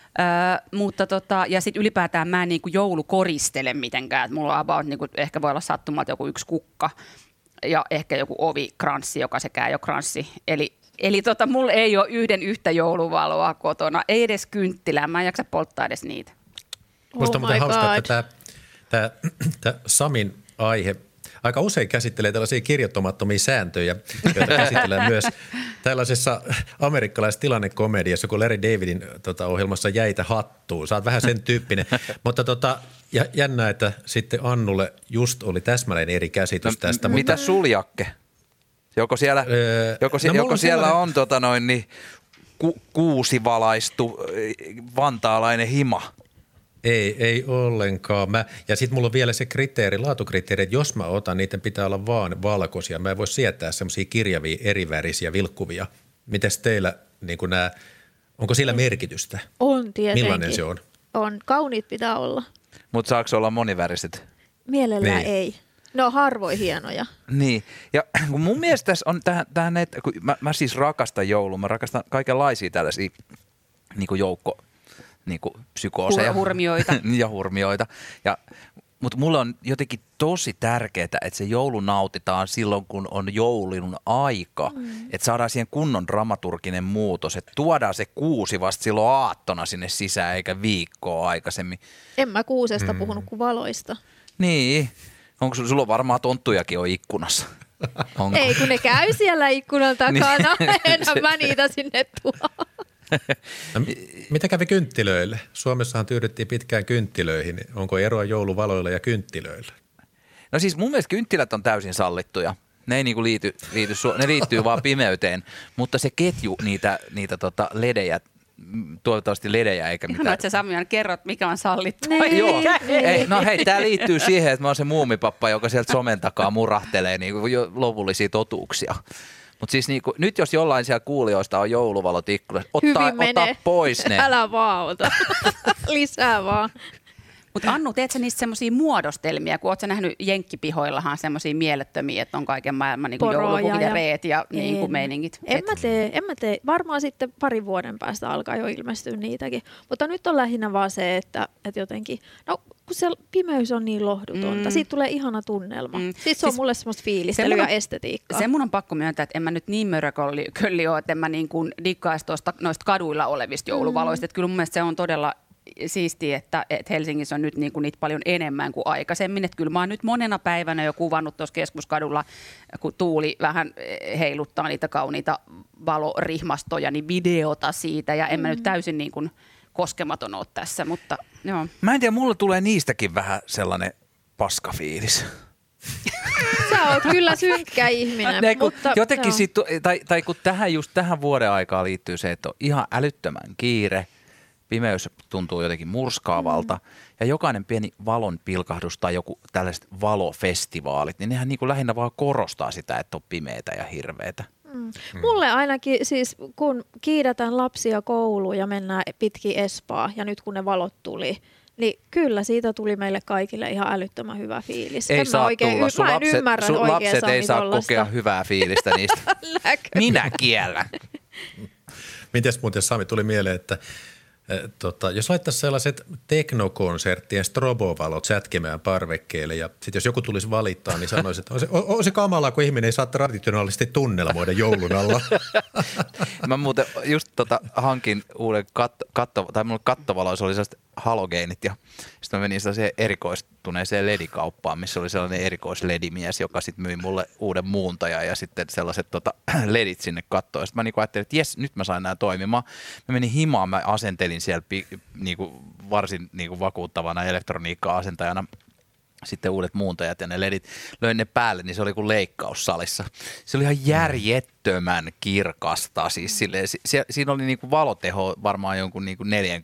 Ja sitten ylipäätään mä en niinku joulukoristele mitenkään. Et mulla on about, niinku, ehkä voi olla sattumalta joku yksi kukka ja ehkä joku ovikranssi, joka sekään ei ole kranssi. Eli mulla ei ole yhtä jouluvaloa kotona, ei edes kynttilää, mä en jaksa polttaa edes niitä. Musta on muuten hauska, että tämä Samin aihe aika usein käsittelee tällaisia kirjoittamattomia sääntöjä, joita käsitellään myös tällaisessa amerikkalaisessa tilannekomediassa, kun Larry Davidin ohjelmassa Jäitä hattuun. Sä oot vähän sen tyyppinen, mutta jännä, että sitten Annulle just oli täsmälleen eri käsitys tästä. Mitä Suljakke? Joko siellä on kuusivalaistu vantaalainen hima? Ei ollenkaan. Ja sitten mulla on vielä se laatukriteeri, että jos mä otan, niiden pitää olla vaan valkoisia. Mä en voi sietää semmoisia kirjavia, erivärisiä, vilkkuvia. Mites teillä niin onko sillä merkitystä? On tietenkin. Millainen se on? On. Kauniit pitää olla. Mutta saako olla moniväriset? Mielellään ei. No harvoin hienoja. Niin, ja kun mun mielestä tässä on kun mä siis rakastan joulua, mä rakastan kaikenlaisia tällaisia niin kuin joukko, niin kuin psykooseja. Hurmioita. Ja hurmioita. Mutta mulle on jotenkin tosi tärkeää, että se joulu nautitaan silloin, kun on joulun aika. Että saadaan siihen kunnon dramaturginen muutos, että tuodaan se kuusi vasta silloin aattona sinne sisään, eikä viikkoa aikaisemmin. En mä kuusesta puhunut kuin valoista. Niin. Onko sulla on varmaan tonttujakin on ikkunassa? Onko? Ei, kun ne käy siellä ikkunan takana. Enhän mä niitä sinne tuo. No, mitä kävi kynttilöille? Suomessahan tyydyttiin pitkään kynttilöihin. Onko eroa jouluvaloilla ja kynttilöillä? No siis mun mielestä kynttilät on täysin sallittuja. Ne ei niinku ne liittyy vaan pimeyteen, mutta se ketju niitä ledejä, toivottavasti ledejä eikä mitään. Ihan että sä Sami kerrot, mikä on sallittu. Joo. Hei, tää liittyy siihen, että mä oon se muumipappa, joka sieltä somen takaa murahtelee niinku lopullisia totuuksia. Mutta siis niinku, nyt jos jollain siellä kuulijoista on jouluvalot ikkunassa, ota pois ne. Älä vaan ota. Lisää vaan. Mutta Annu, teet sä niistä semmoisia muodostelmia, kun oot sä nähnyt jenkkipihoillahan semmoisia mielettömiä, että on kaiken maailman niin joulupukit ja reet ja niin kuin meiningit. En mä tee. Varmaan sitten 2 vuoden päästä alkaa jo ilmestyä niitäkin. Mutta nyt on lähinnä vaan se, että jotenkin, no kun se pimeys on niin lohdutonta, siitä tulee ihana tunnelma. Sitten se on mulle semmoista fiilistelyä ja estetiikkaa. Se mun on pakko myöntää, että en mä nyt niin mörökölli ole, että en mä niin kuin diggaisi noista kaduilla olevista jouluvaloista. Että kyllä mun mielestä se on todella siistiä, että Helsingissä on nyt niinku niitä paljon enemmän kuin aikaisemmin. Että kyllä mä oon nyt monena päivänä jo kuvannut tuossa Keskuskadulla, kun tuuli vähän heiluttaa niitä kauniita valorihmastoja, niin videota siitä. Ja en mä nyt täysin niin kuin koskematon ole tässä, mutta joo. Mä en tiedä, mulle tulee niistäkin vähän sellainen paskafiilis. Sä oot kyllä synkkä ihminen. Mutta, jotenkin tai kun tähän vuoden aikaan liittyy se, että on ihan älyttömän kiire, pimeys tuntuu jotenkin murskaavalta ja jokainen pieni valon pilkahdus tai joku tällaiset valofestivaalit, niin nehän niin kuin lähinnä vaan korostaa sitä, että on pimeätä ja hirveätä. Mulle ainakin siis, kun kiidätään lapsia kouluun ja mennään pitkin Espaa ja nyt kun ne valot tuli, niin kyllä siitä tuli meille kaikille ihan älyttömän hyvä fiilis. Ei saa tulla. Sun lapset ei saa kokea hyvää fiilistä niistä. Minä kiellän. Mites muuten, Sami, tuli mieleen, että jos laittaisi sellaiset teknokonserttien strobovalot sätkemään parvekkeelle ja sitten jos joku tulisi valittaa, niin sanoisi, että on se kamalaa, kun ihminen ei saa traditionaalisesti tunnelmoida joulun alla. Mä muuten just hankin uuden mulla kattovalo, se oli sellaiset halogeenit ja sitten mä menin sellaiseen erikoistuneeseen ledikauppaan, missä oli sellainen erikoisledimimies, joka sitten myi mulle uuden muuntajan ja sitten sellaiset ledit sinne kattoon. Ja sitten mä niinku ajattelin, että jes, nyt mä sain nämä toimimaan. Mä menin himaan, mä asentelin siellä niinku varsin niinku vakuuttavana elektroniikka-asentajana sitten uudet muuntajat ja ne ledit, löin ne päälle, niin se oli kuin leikkaussalissa. Se oli ihan järjettömän kirkasta. Siis siinä oli niinku valoteho varmaan jonkun niinku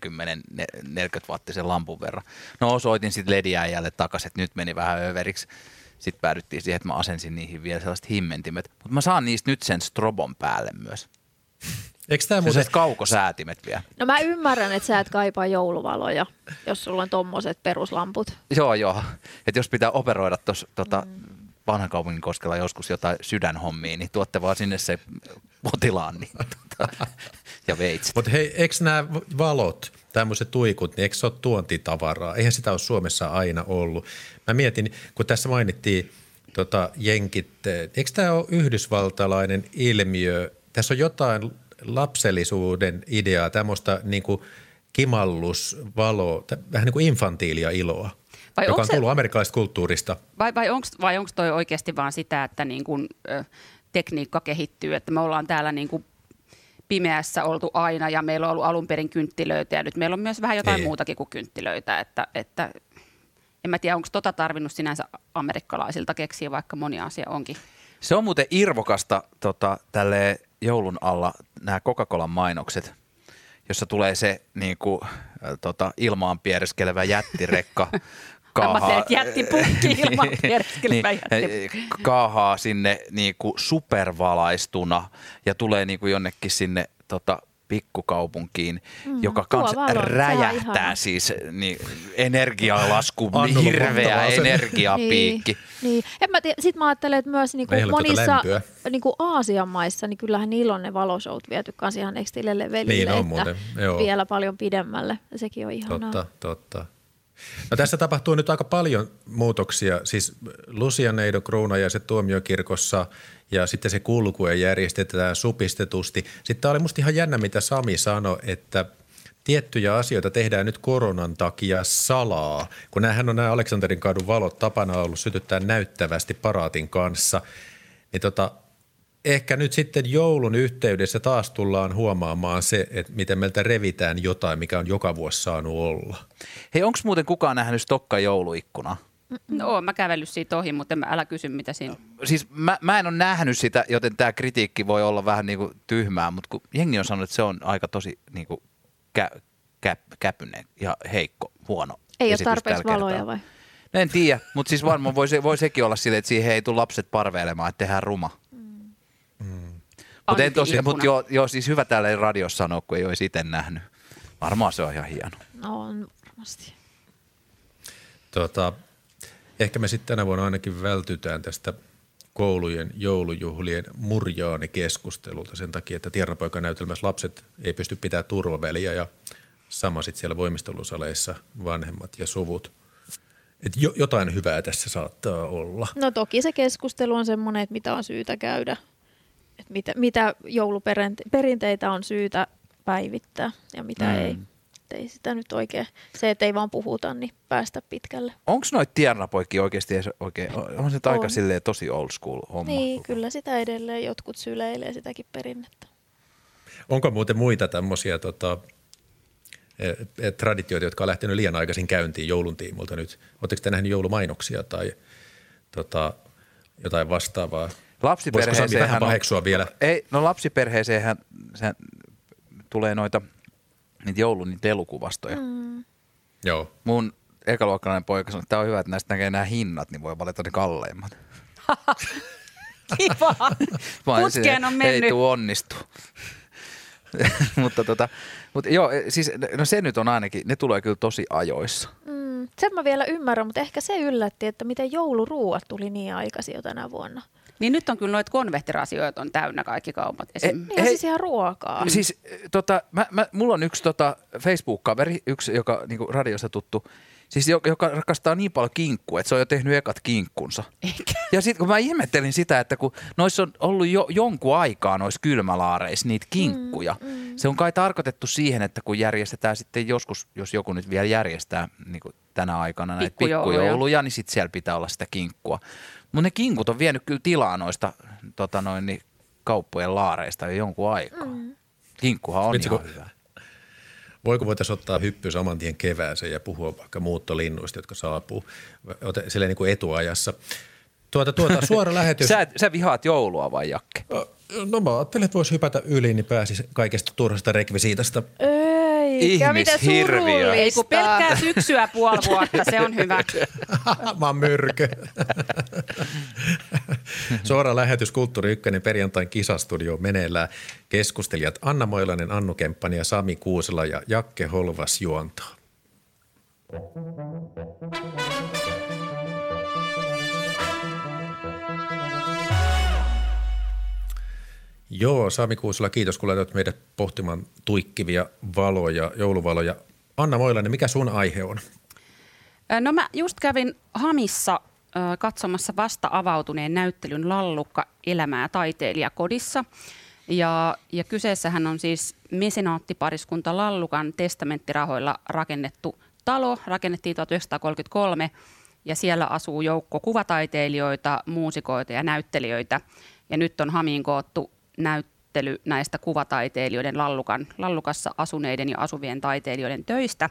40-wattisen lampun verran. No osoitin sitten lediäijälle takaisin, että nyt meni vähän överiksi. Sitten päädyttiin siihen, että mä asensin niihin vielä sellaiset himmentimet. Mutta mä saan niistä nyt sen strobon päälle myös. Eikö tämä muuten kaukosäätimet vielä? No mä ymmärrän, että sä et kaipaa jouluvaloja, jos sulla on tommoset peruslamput. Joo. Että jos pitää operoida tuossa Vanhankaupungin koskella joskus jotain sydänhommia, niin tuotte vaan sinne se potilaan niin, ja veitset. Mutta hei, eikö nämä valot, tämmöiset tuikut, niin eikö se ole tuontitavaraa? Eihän sitä ole Suomessa aina ollut. Mä mietin, kun tässä mainittiin jenkit, eikö tämä ole yhdysvaltalainen ilmiö? Tässä on jotain lapsellisuuden ideaa, tämmöistä niin kuin kimallusvaloa, vähän niin kuin infantiilia iloa, joka on tullut amerikkalaisesta kulttuurista. Vai onko toi oikeasti vaan sitä, että niin kuin, tekniikka kehittyy, että me ollaan täällä niin kuin pimeässä oltu aina ja meillä on ollut alun perin kynttilöitä ja nyt meillä on myös vähän jotain muutakin kuin kynttilöitä, että en mä tiedä, onko tarvinnut sinänsä amerikkalaisilta keksiä, vaikka moni asia onkin. Se on muuten irvokasta tälleen joulun alla nämä Coca-Colan mainokset, jossa tulee se niinku, ilmaan piereskelevä jättirekka. Jättipukki ilmaan piereskelevä jättipukki. Kaahaa sinne niinku supervalaistuna ja tulee niinku jonnekin sinne pikkukaupunkiin, joka kanssa räjähtää siis niin, energialasku, hirveä energiapiikki. Niin. Sitten mä ajattelen, että myös niinku monissa niinku Aasian maissa, niin kyllähän niillä on ne valoshowt viety kanssa ihan nextille levelille, niin on muuten, joo. Vielä paljon pidemmälle. Sekin on ihanaa. Totta. No tässä tapahtuu nyt aika paljon muutoksia, siis Lucianeido kruunajaiset tuomiokirkossa ja sitten se kulkue järjestetään supistetusti. Sitten oli musta ihan jännä, mitä Sami sanoi, että tiettyjä asioita tehdään nyt koronan takia salaa, kun näähän on nämä Aleksanterin kadun valot tapana ollut sytyttää näyttävästi paraatin kanssa, niin ehkä nyt sitten joulun yhteydessä taas tullaan huomaamaan se, että miten meiltä revitään jotain, mikä on joka vuosi saanut olla. Hei, onko muuten kukaan nähnyt Stokka jouluikkuna? No, mä kävellyt siitä ohi, mutta älä kysy, mitä siinä. Siis mä en ole nähnyt sitä, joten tämä kritiikki voi olla vähän niin kuin tyhmää, mutta kun jengi on sanonut, että se on aika tosi niin kuin käpyinen ja heikko, huono. Ei ole tarpeeksi valoja vai? No en tiedä, mutta siis varmaan voi sekin olla silleen, että siihen ei tule lapset parveilemaan, että tehdään ruma. Mutta joo, siis hyvä täällä radiossa sanoa, kun ei olisi itse nähnyt. Varmaan se on ihan hieno. No on varmasti. Ehkä me sitten tänä vuonna ainakin vältytään tästä koulujen joulujuhlien murjaanikeskustelulta sen takia, että Tiernapoika-näytelmässä lapset ei pysty pitämään turvaväliä ja sama sitten siellä voimistelusaleissa vanhemmat ja suvut. Et jotain hyvää tässä saattaa olla. No toki se keskustelu on semmoinen, että mitä on syytä käydä. Että mitä jouluperinteitä on syytä päivittää ja mitä ei. että ei sitä nyt oikein, se, että ei vaan puhuta, niin päästä pitkälle. Onko noita tiernapoikia oikeasti oikein, on se aika silleen tosi old school homma? Niin, kyllä sitä edelleen jotkut syleilee sitäkin perinnettä. Onko muuten muita tämmöisiä traditioita, jotka on lähtenyt liian aikaisin käyntiin joulun tiimulta nyt? Oletteko te nähneet joulumainoksia tai jotain vastaavaa? Voisiko Sami vähän paheksua vielä? Ei, no lapsiperheeseenhän tulee niitä joulun elukuvastoja. Joo. Mun ekaluokkalainen poika sanoi, että tämä on hyvä, että näistä näkee nämä hinnat, niin voi valita ne kalleimmat. Kiva. Putkeen on mennyt. Ei tuu onnistu. mutta joo, siis no se nyt on ainakin, ne tulee kyllä tosi ajoissa. Sen mä vielä ymmärrän, mutta ehkä se yllätti, että miten jouluruuat tuli niin aikaisin jo tänä vuonna. Niin nyt on kyllä noita konvehtirasioita on täynnä kaikki kaupat. Niin siis ihan ruokaa. Siis mulla on yksi Facebook-kaveri, joka niinku radiossa tuttu, siis joka rakastaa niin paljon kinkkua, että se on jo tehnyt ekat kinkkunsa. Eikä. Ja sitten kun mä ihmettelin sitä, että kun noissa on ollut jo jonkun aikaa noissa kylmälaareissa niitä kinkkuja, se on kai tarkoitettu siihen, että kun järjestetään sitten joskus, jos joku nyt vielä järjestää niin kuin tänä aikana näitä pikkujouluja, niin sitten siellä pitää olla sitä kinkkua. Mutta ne kinkut on vienyt kyllä tilaa noista kauppojen laareista jo jonkun aikaa. Kinkkuhan on ihan hyvä. Voitaisiin ottaa hyppy saman tien kevääseen ja puhua vaikka muuttolinnuista, jotka saapuu silleen niin kuin etuajassa. Suora lähetys. Sä vihaat joulua vai, Jakke? No mä ajattelin, että voisi hypätä yli, niin pääsisi kaikesta turhasta rekvisiitasta. Eikä, miten surullista. Ei kun pelkkää syksyä puoli vuotta, se on hyvä. Mä oon myrkö. Suora lähetys Kulttuuri Ykkönen perjantain kisastudio meneillään. Keskustelijat Anna Moilanen, Annu Kemppainen ja Sami Kuusela ja Jakke Holvas juontaa. Joo, Sami Kuusela, kiitos kun laitoit meidät pohtimaan tuikkivia valoja, jouluvaloja. Anna Moilanen, mikä sun aihe on? No mä just kävin Hamissa katsomassa vasta avautuneen näyttelyn Lallukka elämää taiteilijakodissa. Ja kyseessähän on siis mesenaattipariskunta Lallukan testamenttirahoilla rakennettu talo. Rakennettiin 1933 ja siellä asuu joukko kuvataiteilijoita, muusikoita ja näyttelijöitä. Ja nyt on Hamiin koottu näyttely näistä kuvataiteilijoiden Lallukassa asuneiden ja asuvien taiteilijoiden töistä.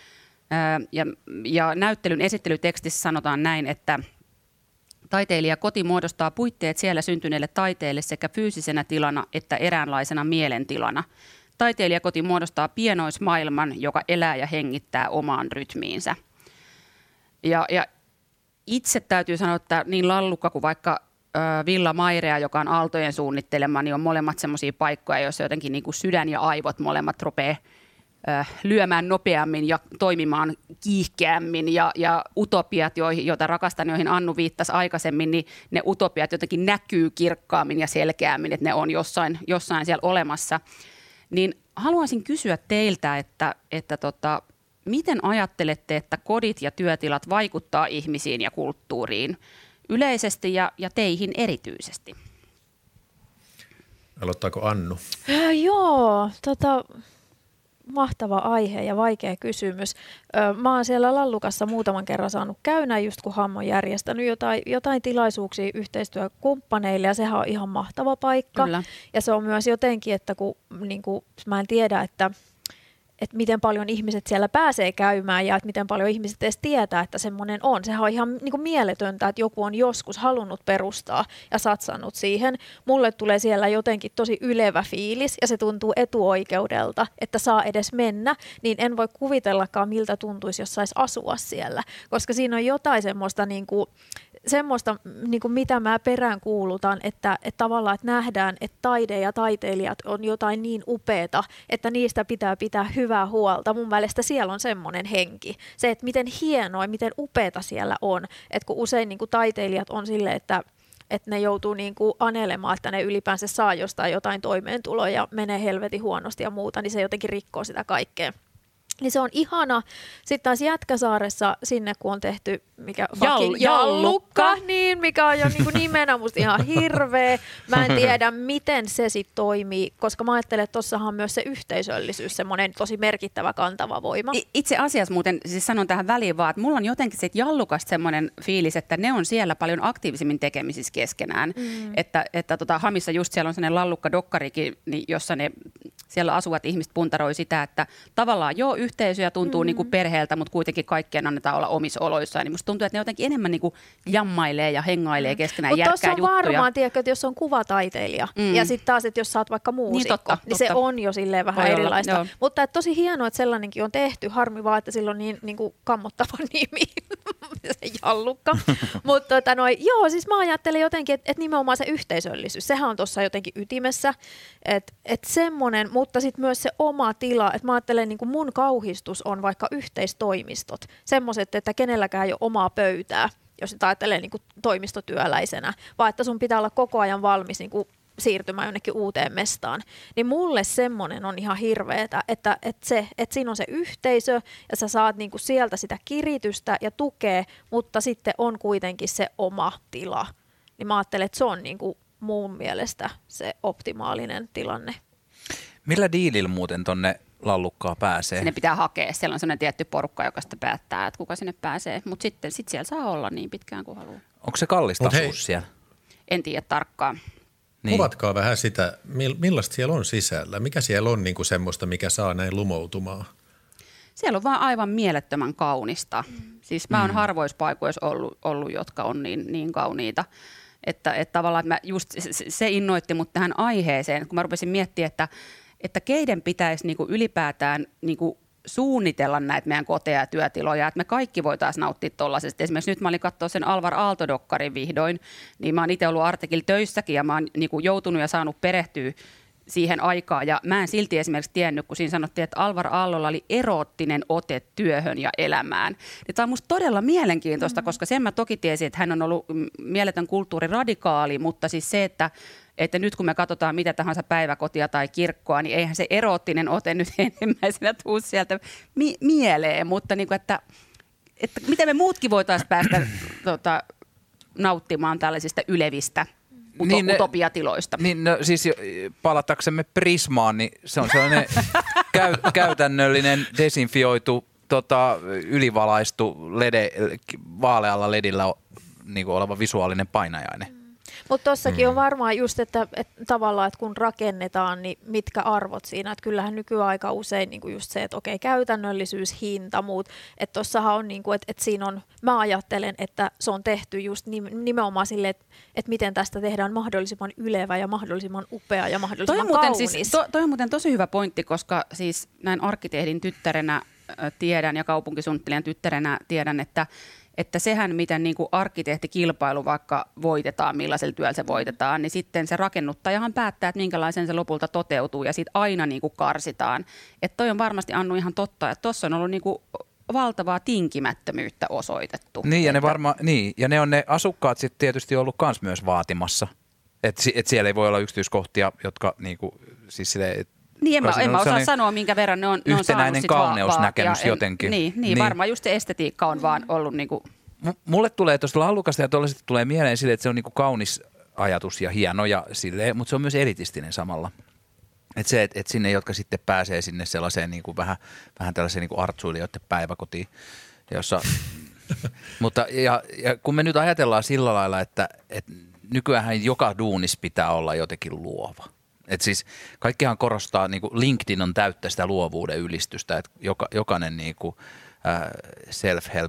Ja näyttelyn esittelytekstissä sanotaan näin, että taiteilijakoti muodostaa puitteet siellä syntyneelle taiteelle sekä fyysisenä tilana että eräänlaisena mielentilana. Taiteilijakoti muodostaa pienoismaailman, joka elää ja hengittää omaan rytmiinsä. Ja itse täytyy sanoa, että niin Lallukka kuin vaikka Villa Mairea, joka on Aaltojen suunnittelema, niin on molemmat semmoisia paikkoja, joissa jotenkin niin kuin sydän ja aivot molemmat rupeaa lyömään nopeammin ja toimimaan kiihkeämmin ja utopiat, joita rakastan, joihin Annu viittasi aikaisemmin, niin ne utopiat jotenkin näkyy kirkkaammin ja selkeämmin, että ne on jossain siellä olemassa. Niin haluaisin kysyä teiltä, että miten ajattelette, että kodit ja työtilat vaikuttaa ihmisiin ja kulttuuriin yleisesti ja teihin erityisesti? Aloittaako Annu? Joo, mahtava aihe ja vaikea kysymys. Mä oon siellä Lallukassa muutaman kerran saanut käydä, just kun Ham on järjestänyt jotain tilaisuuksia yhteistyökumppaneille, ja sehän on ihan mahtava paikka. Kyllä. Ja se on myös jotenkin, että kun mä en tiedä, että miten paljon ihmiset siellä pääsee käymään ja että miten paljon ihmiset edes tietää, että semmoinen on. Sehän on ihan niin kuin mieletöntä, että joku on joskus halunnut perustaa ja satsannut siihen. Mulle tulee siellä jotenkin tosi ylevä fiilis ja se tuntuu etuoikeudelta, että saa edes mennä, niin en voi kuvitellakaan, miltä tuntuisi, jos saisi asua siellä. Koska siinä on jotain semmoista, mitä mä peräänkuulutan, että tavallaan että nähdään, että taide ja taiteilijat on jotain niin upeata, että niistä pitää hyvää huolta. Mun mielestä siellä on semmoinen henki. Se, että miten hienoa, miten upeata siellä on. Että kun usein niin kuin taiteilijat on silleen, että ne joutuu niin kuin anelemaan, että ne ylipäänsä saa jostain jotain toimeentuloa ja menee helvetin huonosti ja muuta, niin se jotenkin rikkoo sitä kaikkea. Niin se on ihana. Sitten taas Jätkäsaaressa sinne, kun on tehty mikä Jallukka, niin, mikä on jo niin kuin nimenä musta ihan hirveä. Mä en tiedä, miten se sitten toimii, koska mä ajattelen, että tossahan on myös se yhteisöllisyys, semmoinen tosi merkittävä kantava voima. Itse asiassa muuten, siis sanon tähän väliin vaan, että mulla on jotenkin siitä Jallukasta semmoinen fiilis, että ne on siellä paljon aktiivisemmin tekemisissä keskenään. Että Hamissa just siellä on sellainen Lallukka-dokkarikin, jossa siellä asuvat ihmiset puntaroi sitä, että tavallaan yhteisöjä tuntuu niin kuin perheeltä, mutta kuitenkin kaikkien annetaan olla omissa oloissaan. Niin musta tuntuu, että ne jotenkin enemmän niin kuin jammailee ja hengailee keskenään, järkkää juttuja. Mutta tuossa on varmaan, tiedätkö, että jos on kuvataiteilija ja sitten taas, että jos sä oot vaikka muusikko, niin se on jo silleen vähän erilaista. Mutta että tosi hienoa, että sellainenkin on tehty. Harmi vaan, että sillä on niin kuin kammottava nimi, se Jallukka. Mutta siis mä ajattelen jotenkin, että nimenomaan se yhteisöllisyys, sehän on tuossa jotenkin ytimessä, että semmoinen, mutta sitten myös se oma tila, että mä ajattelen niin kuin mun kauhistus on vaikka yhteistoimistot, semmoiset, että kenelläkään ei ole omaa pöytää, jos nyt ajattelee niin kuin toimistotyöläisenä, vaan että sun pitää olla koko ajan valmis niin kuin siirtymään jonnekin uuteen mestaan. Niin mulle semmoinen on ihan hirveetä, että siinä on se yhteisö ja sä saat niin kuin sieltä sitä kiritystä ja tukea, mutta sitten on kuitenkin se oma tila. Niin mä ajattelen, että se on niin kuin mun mielestä se optimaalinen tilanne. Millä diilillä muuten tonne Lallukkaa pääsee? Sinne pitää hakea. Siellä on sellainen tietty porukka, joka sitten päättää, että kuka sinne pääsee. Mutta sitten siellä saa olla niin pitkään kuin haluaa. Onko se kallista asua siellä? En tiedä tarkkaan. Niin. Kuvatkaa vähän sitä, millaista siellä on sisällä. Mikä siellä on niin kuin semmoista, mikä saa näin lumoutumaan? Siellä on vaan aivan mielettömän kaunista. Siis mä oon harvoissa paikoissa ollut jotka on niin kauniita. Että tavallaan että mä just se innoitti mut tähän aiheeseen, kun mä rupesin miettimään, että keiden pitäisi niinku ylipäätään niinku suunnitella näitä meidän koteja ja työtiloja, että me kaikki voitaisiin nauttia tuollaisesta. Esimerkiksi nyt mä olin katsoa sen Alvar Aalto-dokkarin vihdoin, niin mä oon itse ollut Artekilla töissäkin ja mä oon niinku joutunut ja saanut perehtyä siihen aikaan. Ja mä en silti esimerkiksi tiennyt, kun siinä sanottiin, että Alvar Aallolla oli eroottinen ote työhön ja elämään. Ja tämä on musta todella mielenkiintoista, koska sen mä toki tiesin, että hän on ollut mieletön kulttuuriradikaali, mutta siis se, että nyt kun me katsotaan mitä tahansa päiväkotia tai kirkkoa, niin eihän se eroottinen ote nyt ensimmäisenä tule sieltä mieleen, mutta niin kuin, että miten me muutkin voitaisiin päästä nauttimaan tällaisista ylevistä utopiatiloista. Niin, no, siis palataksemme Prismaan, niin se on sellainen käytännöllinen desinfioitu, ylivalaistu vaalealla ledillä niin kuin oleva visuaalinen painajainen. Mutta tuossakin on varmaan just, että tavallaan, että kun rakennetaan, niin mitkä arvot siinä. Että kyllähän nykyaika usein niin kuin just se, että okei, käytännöllisyys, hinta, muut. Että tuossahan on, niin kuin, että siinä on, mä ajattelen, että se on tehty just nimenomaan silleen, että miten tästä tehdään mahdollisimman ylevä ja mahdollisimman upea ja mahdollisimman kaunis. Siis, toi on muuten tosi hyvä pointti, koska siis näin arkkitehdin tyttärenä tiedän ja kaupunkisuunnittelijan tyttärenä tiedän, että sehän, miten niin kuin arkkitehtikilpailu vaikka voitetaan, millaisella työllä se voitetaan, niin sitten se rakennuttajahan päättää, että minkälaisen se lopulta toteutuu ja sitten aina niin kuin karsitaan. Että toi on varmasti Annu ihan totta, että tuossa on ollut niin kuin valtavaa tinkimättömyyttä osoitettu. Niin ja ne on ne asukkaat sitten tietysti ollut kans myös vaatimassa, että siellä ei voi olla yksityiskohtia, jotka niinku, siis silleen, niin, en mä osaa sanoa, minkä verran ne on yhtenäinen kauneusnäkemys jotenkin. Niin, varmaan just se estetiikka on vaan ollut niinku. Mulle tulee tuosta Lallukasta ja tuollaisesta tulee mieleen silleen, että se on niinku kaunis ajatus ja hieno ja silleen, mutta se on myös elitistinen samalla. Että se, että sinne, jotka sitten pääsee sinne sellaiseen niinku vähän tällaiseen niinku artsuilijoiden päiväkotiin, jossa mutta ja kun me nyt ajatellaan sillä lailla, että nykyäänhän joka duunis pitää olla jotenkin luova. Et siis kaikkihan korostaa, niin kuin LinkedIn on täyttä sitä luovuuden ylistystä, että jokainen niin kuin, self-help,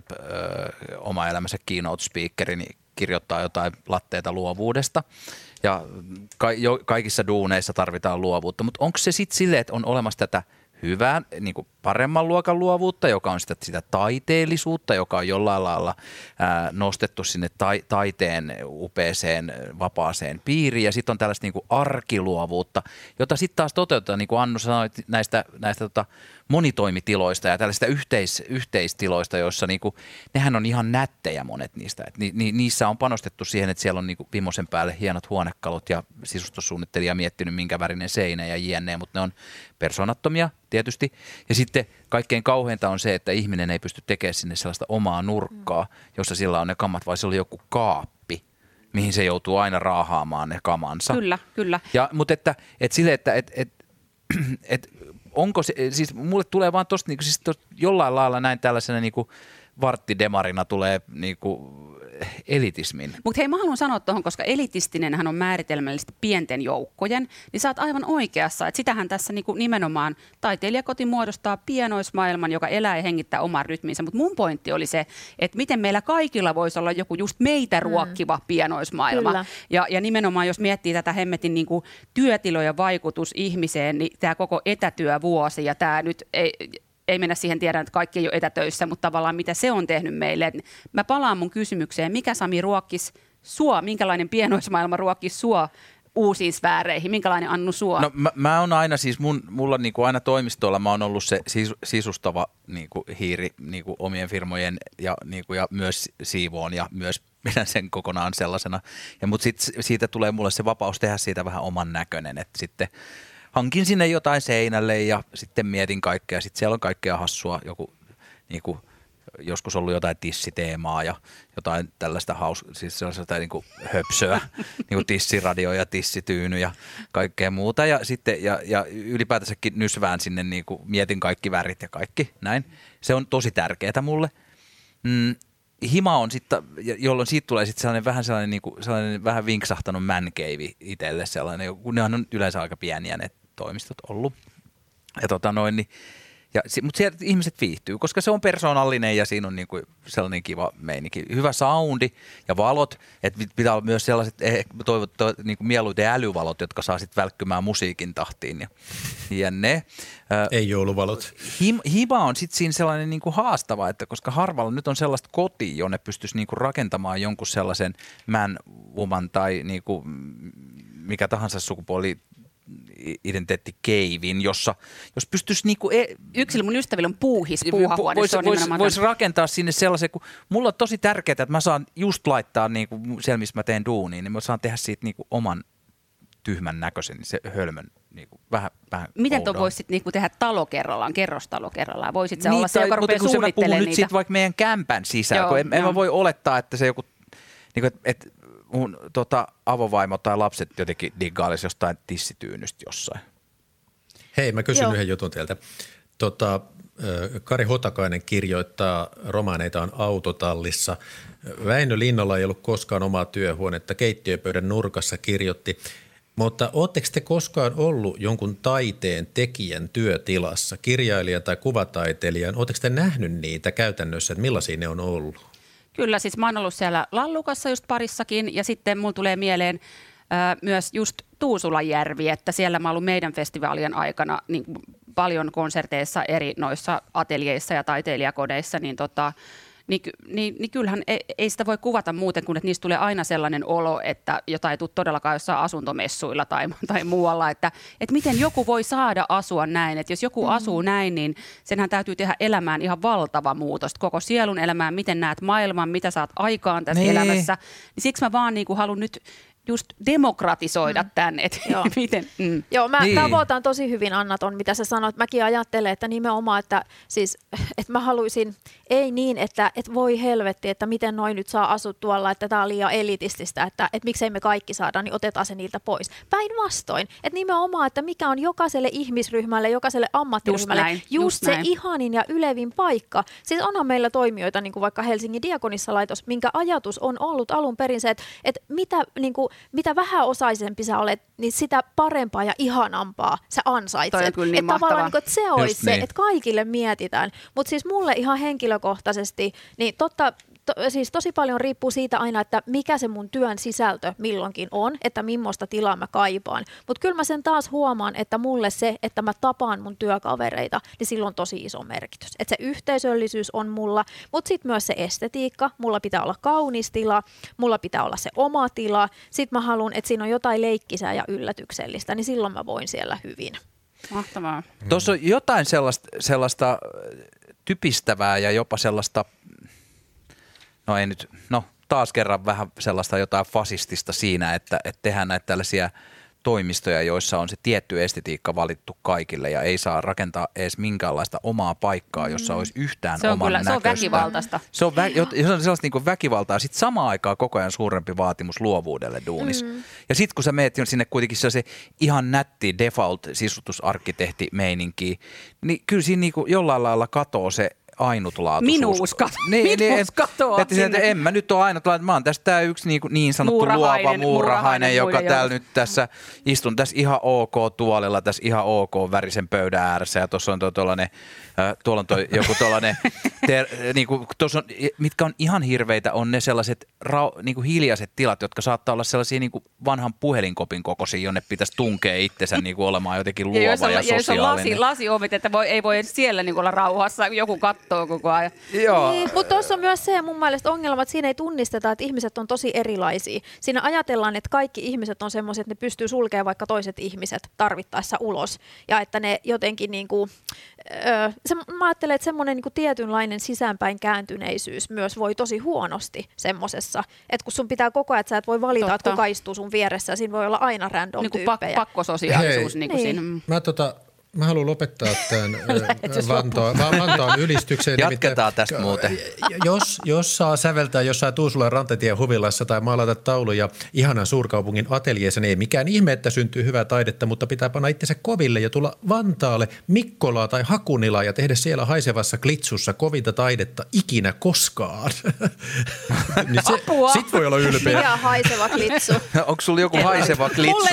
oma elämänsä keynote speakeri niin kirjoittaa jotain latteita luovuudesta ja kaikissa duuneissa tarvitaan luovuutta, mutta onko se sitten silleen, että on olemassa tätä hyvää, niin kuin paremman luokan luovuutta, joka on sitä taiteellisuutta, joka on jollain lailla nostettu sinne taiteen upeeseen, vapaaseen piiriin. Ja sitten on tällaista niin kuin arkiluovuutta, jota sitten taas toteutetaan, niin kuin Annu sanoi, näistä monitoimitiloista ja tällaista yhteistiloista, joissa niin kuin, nehän on ihan nättejä monet niistä. Niissä on panostettu siihen, että siellä on niin kuin vimosen päälle hienot huonekalut ja sisustussuunnittelija miettinyt, minkä värinen seinä ja jne, mutta ne on persoonattomia tietysti. Ja sitten sitten kaikkein kauheinta on se, että ihminen ei pysty tekemään sinne sellaista omaa nurkkaa, jossa sillä on ne kamat, vai se oli joku kaappi, mihin se joutuu aina raahaamaan ne kamansa. Kyllä. Mutta onko se, siis mulle tulee vaan tosta, niinku, siis jollain lailla näin tällaisena niinku varttidemarina tulee niinku elitismin. Mutta hei, mä haluan sanoa tuohon, koska elitistinenhän on määritelmällisesti pienten joukkojen, niin sä oot aivan oikeassa, että sitähän tässä niinku nimenomaan taiteilijakoti muodostaa pienoismaailman, joka elää ja hengittää oman rytminsä, mutta mun pointti oli se, että miten meillä kaikilla voisi olla joku just meitä ruokkiva pienoismaailma. Ja nimenomaan, jos miettii tätä hemmetin niinku työtilojen vaikutus ihmiseen, niin tämä koko etätyövuosi ja tämä nyt ei mennä siihen, tiedän, että kaikki ei ole etätöissä, mutta tavallaan mitä se on tehnyt meille. Mä palaan mun kysymykseen, mikä Sami ruokkisi sua, minkälainen pienoismaailma ruokkisi sua uusiin sfääreihin, minkälainen Annu sua? No mä oon aina siis, mulla niinku aina toimistolla mä oon ollut se sisustava niinku hiiri niinku omien firmojen ja myös siivoon ja myös pidän sen kokonaan sellaisena. Mutta sitten siitä tulee mulle se vapaus tehdä siitä vähän oman näköinen, että sitten hankin sinne jotain seinälle ja sitten mietin kaikkea. Sitten siellä on kaikkea hassua, joku joskus ollut jotain tissiteemaa ja jotain tällaista siis sellaista niinku höpsöä, niinku tissiradio ja tissityyny ja kaikkea muuta. Ja sitten ja ylipäätänsäkin nysvään sinne, niinku mietin kaikki värit ja kaikki näin. Se on tosi tärkeää mulle. Hima on sitten, jolloin siitä tulee sitten sellainen vähän vinksahtanut man cave itselle sellainen, kun nehän on yleensä aika pieniä ne toimistot ollut. Mutta siellä ihmiset viihtyy, koska se on persoonallinen ja siinä on niinku sellainen kiva meininki. Hyvä soundi ja valot, että pitää olla myös sellaiset niinku mieluiten älyvalot, jotka saa sitten välkkymään musiikin tahtiin ja ne. Ei jouluvalot. Hima on sitten siinä sellainen niinku haastava, että koska harvalla nyt on sellaista kotia, jonne pystyisi niinku rakentamaan jonkun sellaisen man, woman tai niinku mikä tahansa sukupuoli identiteettikeivin, jos pystyisi niinku Yksillä mun ystävillä on puuhahuone. Voisi rakentaa sinne sellaisen, kun mulla on tosi tärkeää, että mä saan just laittaa niinku siellä, missä mä teen duunia, niin mä saan tehdä siitä niinku oman tyhmän näköisen, se hölmön niinku vähän miten tuon voisit niinku tehdä talo kerrallaan, kerrostalo kerrallaan? Voisit sä olla se, tai, joka rupeaa suunnittelemaan niitä? Nyt sit vaikka meidän kämpän sisään, kun en mä voi olettaa, että se joku, niinku, että mun avovaimo tai lapset jotenkin diggailisi jostain tissityynystä jossain. Hei, mä kysyn yhden jutun teiltä. Kari Hotakainen kirjoittaa romaaneitaan autotallissa. Väinö Linnolla ei ollut koskaan omaa työhuonetta, keittiöpöydän nurkassa kirjoitti. Mutta ootteko te koskaan ollut jonkun taiteen tekijän työtilassa, kirjailijan tai kuvataiteilijan? Ootteko te nähnyt niitä käytännössä, että millaisia ne on ollut? Kyllä, siis mä oon ollut siellä Lallukassa just parissakin ja sitten mulla tulee mieleen myös just Tuusulajärvi, että siellä mä oon ollut meidän festivaalien aikana niin paljon konserteissa eri noissa ateljeissa ja taiteilijakodeissa, niin kyllähän ei sitä voi kuvata muuten kuin, että niistä tulee aina sellainen olo, että jota ei tule todellakaan jossain asuntomessuilla tai muualla, että miten joku voi saada asua näin, että jos joku asuu näin, niin senhän täytyy tehdä elämään ihan valtava muutos, koko sielun elämään, miten näet maailman, mitä saat aikaan tässä elämässä, niin siksi mä vaan niin kuin haluan nyt just demokratisoida tämän, että miten. Joo, mä tavoitan tosi hyvin, Anna, ton, mitä sä sanoit. Mäkin ajattelen, että nimenomaan, että mä haluaisin, ei niin, että voi helvetti, että miten noi nyt saa asua tuolla, että tää on liian elitististä, että miksei me kaikki saada, niin otetaan se niiltä pois. Päinvastoin, että nimenomaan, että mikä on jokaiselle ihmisryhmälle, jokaiselle ammattiryhmälle just se ihanin ja ylevin paikka. Siis onhan meillä toimijoita, niin kuin vaikka Helsingin Diakonissalaitos, minkä ajatus on ollut alun perin se, että mitä vähäosaisempi sä olet, niin sitä parempaa ja ihanampaa sä ansaitset. Toi on kyllä niin että tavallaan niin kuin, että se olisi se, niin. että kaikille mietitään. Mutta siis mulle ihan henkilökohtaisesti, niin siis tosi paljon riippuu siitä aina, että mikä se mun työn sisältö milloinkin on, että millaista tilaa mä kaipaan. Mutta kyllä mä sen taas huomaan, että mulle se, että mä tapaan mun työkavereita, niin sillä on tosi iso merkitys. Että se yhteisöllisyys on mulla, mutta sitten myös se estetiikka. Mulla pitää olla kaunis tila, mulla pitää olla se oma tila. Sitten mä haluan, että siinä on jotain leikkisää ja yllätyksellistä, niin silloin mä voin siellä hyvin. Mahtavaa. Tuossa on jotain sellaista typistävää ja jopa sellaista, taas kerran vähän sellaista jotain fasistista siinä, että tehdään näitä tällaisia toimistoja, joissa on se tietty estetiikka valittu kaikille ja ei saa rakentaa edes minkäänlaista omaa paikkaa, jossa olisi yhtään oman näköistä. Se on väkivaltaista. Se on sellaista niin kuin väkivaltaa, sitten samaan aikaan koko ajan suurempi vaatimus luovuudelle duunissa. Ja sitten kun sä meet sinne kuitenkin se ihan nätti default-sisustusarkkitehti-meininki, niin kyllä siinä niin kuin jollain lailla katoo se ainutlaatuisuus. Minuus katoaa. En mä nyt ole ainutlaatuinen. Mä oon tässä tää yksi niin sanottu luova muurahainen, joka täällä nyt tässä istun tässä ihan ok tuolilla, tässä ihan ok värisen pöydän ääressä ja tuossa on tuolla on joku tollainen, niinku, mitkä on ihan hirveitä, on ne sellaiset niinku hiljaiset tilat, jotka saattaa olla sellaisia niinku vanhan puhelinkopin kokoisia, jonne pitäisi tunkea itsensä niinku olemaan jotenkin luova ja sosiaalinen. Ja jos on lasiovit, että ei voi siellä niinku olla rauhassa, joku katsoo koko ajan. Joo. Niin, mutta tuossa on myös se mun mielestä ongelma, että siinä ei tunnisteta, että ihmiset on tosi erilaisia. Siinä ajatellaan, että kaikki ihmiset on semmoiset, että ne pystyy sulkemaan vaikka toiset ihmiset tarvittaessa ulos. Ja että ne jotenkin niinku, mä ajattelen, että semmoinen niinku tietynlainen sisäänpäin kääntyneisyys myös voi tosi huonosti semmosessa. Että kun sun pitää koko ajan, että sä et voi valita, että kuka istuu sun vieressä, ja siinä voi olla aina random niin tyyppejä. Pakkososiaalisuus. Niin siinä. Mä haluan lopettaa tämän Vantaan ylistyksen. Jatketaan tästä muuten. Jos saa säveltää jossain Tuusulan Rantatien huvilassa tai maalata tauluja ihanan suurkaupungin ateljeessa, niin ei mikään ihme, että syntyy hyvää taidetta, mutta pitää panna itsensä koville ja tulla Vantaalle Mikkolaa tai Hakunilaa ja tehdä siellä haisevassa klitsussa kovinta taidetta ikinä koskaan. Niin sit voi olla ylpeä. Mikä haiseva klitsu? Onko sulla joku haiseva klitsu?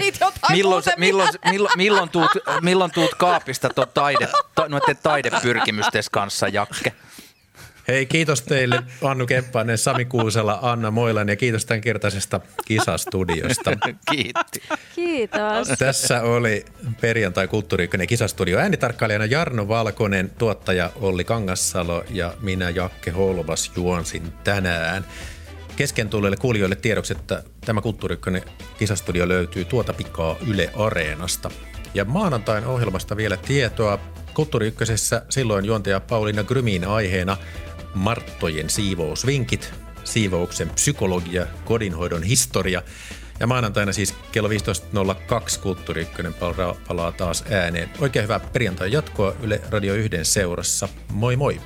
Milloin tuut kaapista noiden taidepyrkimystes kanssa, Jakke? Hei, kiitos teille Annu Kemppainen, Sami Kuusela, Anna Moilan ja kiitos tämän kertaisesta kisastudiosta. Kiitti. Kiitos. Tässä oli perjantai Kulttuuri Ykkönen kisastudio. Äänitarkkailijana Jarno Valkonen, tuottaja Olli Kangassalo ja minä Jakke Holvas juonsin tänään. Kesken tulleille kuulijoille tiedoksi, että tämä Kulttuuri Ykkönen kisastudio löytyy tuota pikaa Yle Areenasta. Ja maanantain ohjelmasta vielä tietoa. Kulttuuri Ykkösessä silloin juontaja Pauliina Grymin aiheena Marttojen siivousvinkit, siivouksen psykologia, kodinhoidon historia. Ja maanantaina siis kello 15.02 Kulttuuri Ykkönen palaa taas ääneen. Oikein hyvää perjantai jatkoa Yle Radio 1 seurassa. Moi moi!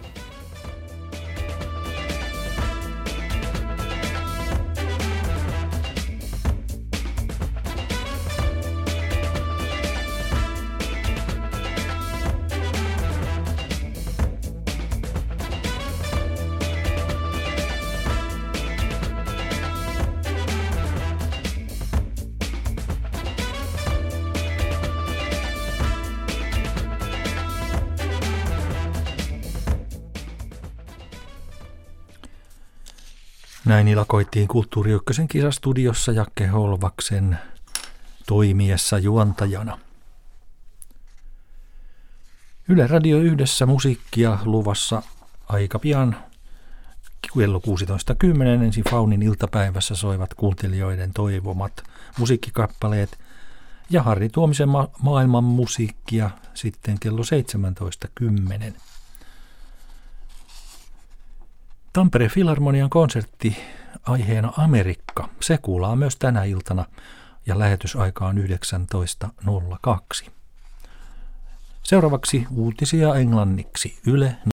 Näin ilakoitiin Kulttuuri Ykkösen kisastudiossa Jakke Holvaksen toimiessa juontajana. Yle Radio 1 musiikkia luvassa aika pian kello 16.10 ensin Faunin iltapäivässä soivat kuuntelijoiden toivomat musiikkikappaleet ja Harri Tuomisen maailman musiikkia sitten kello 17.10. Tampereen Filharmonian konsertti aiheena Amerikka. Se kuullaan myös tänä iltana ja lähetysaika on 19.02. Seuraavaksi uutisia englanniksi. Yle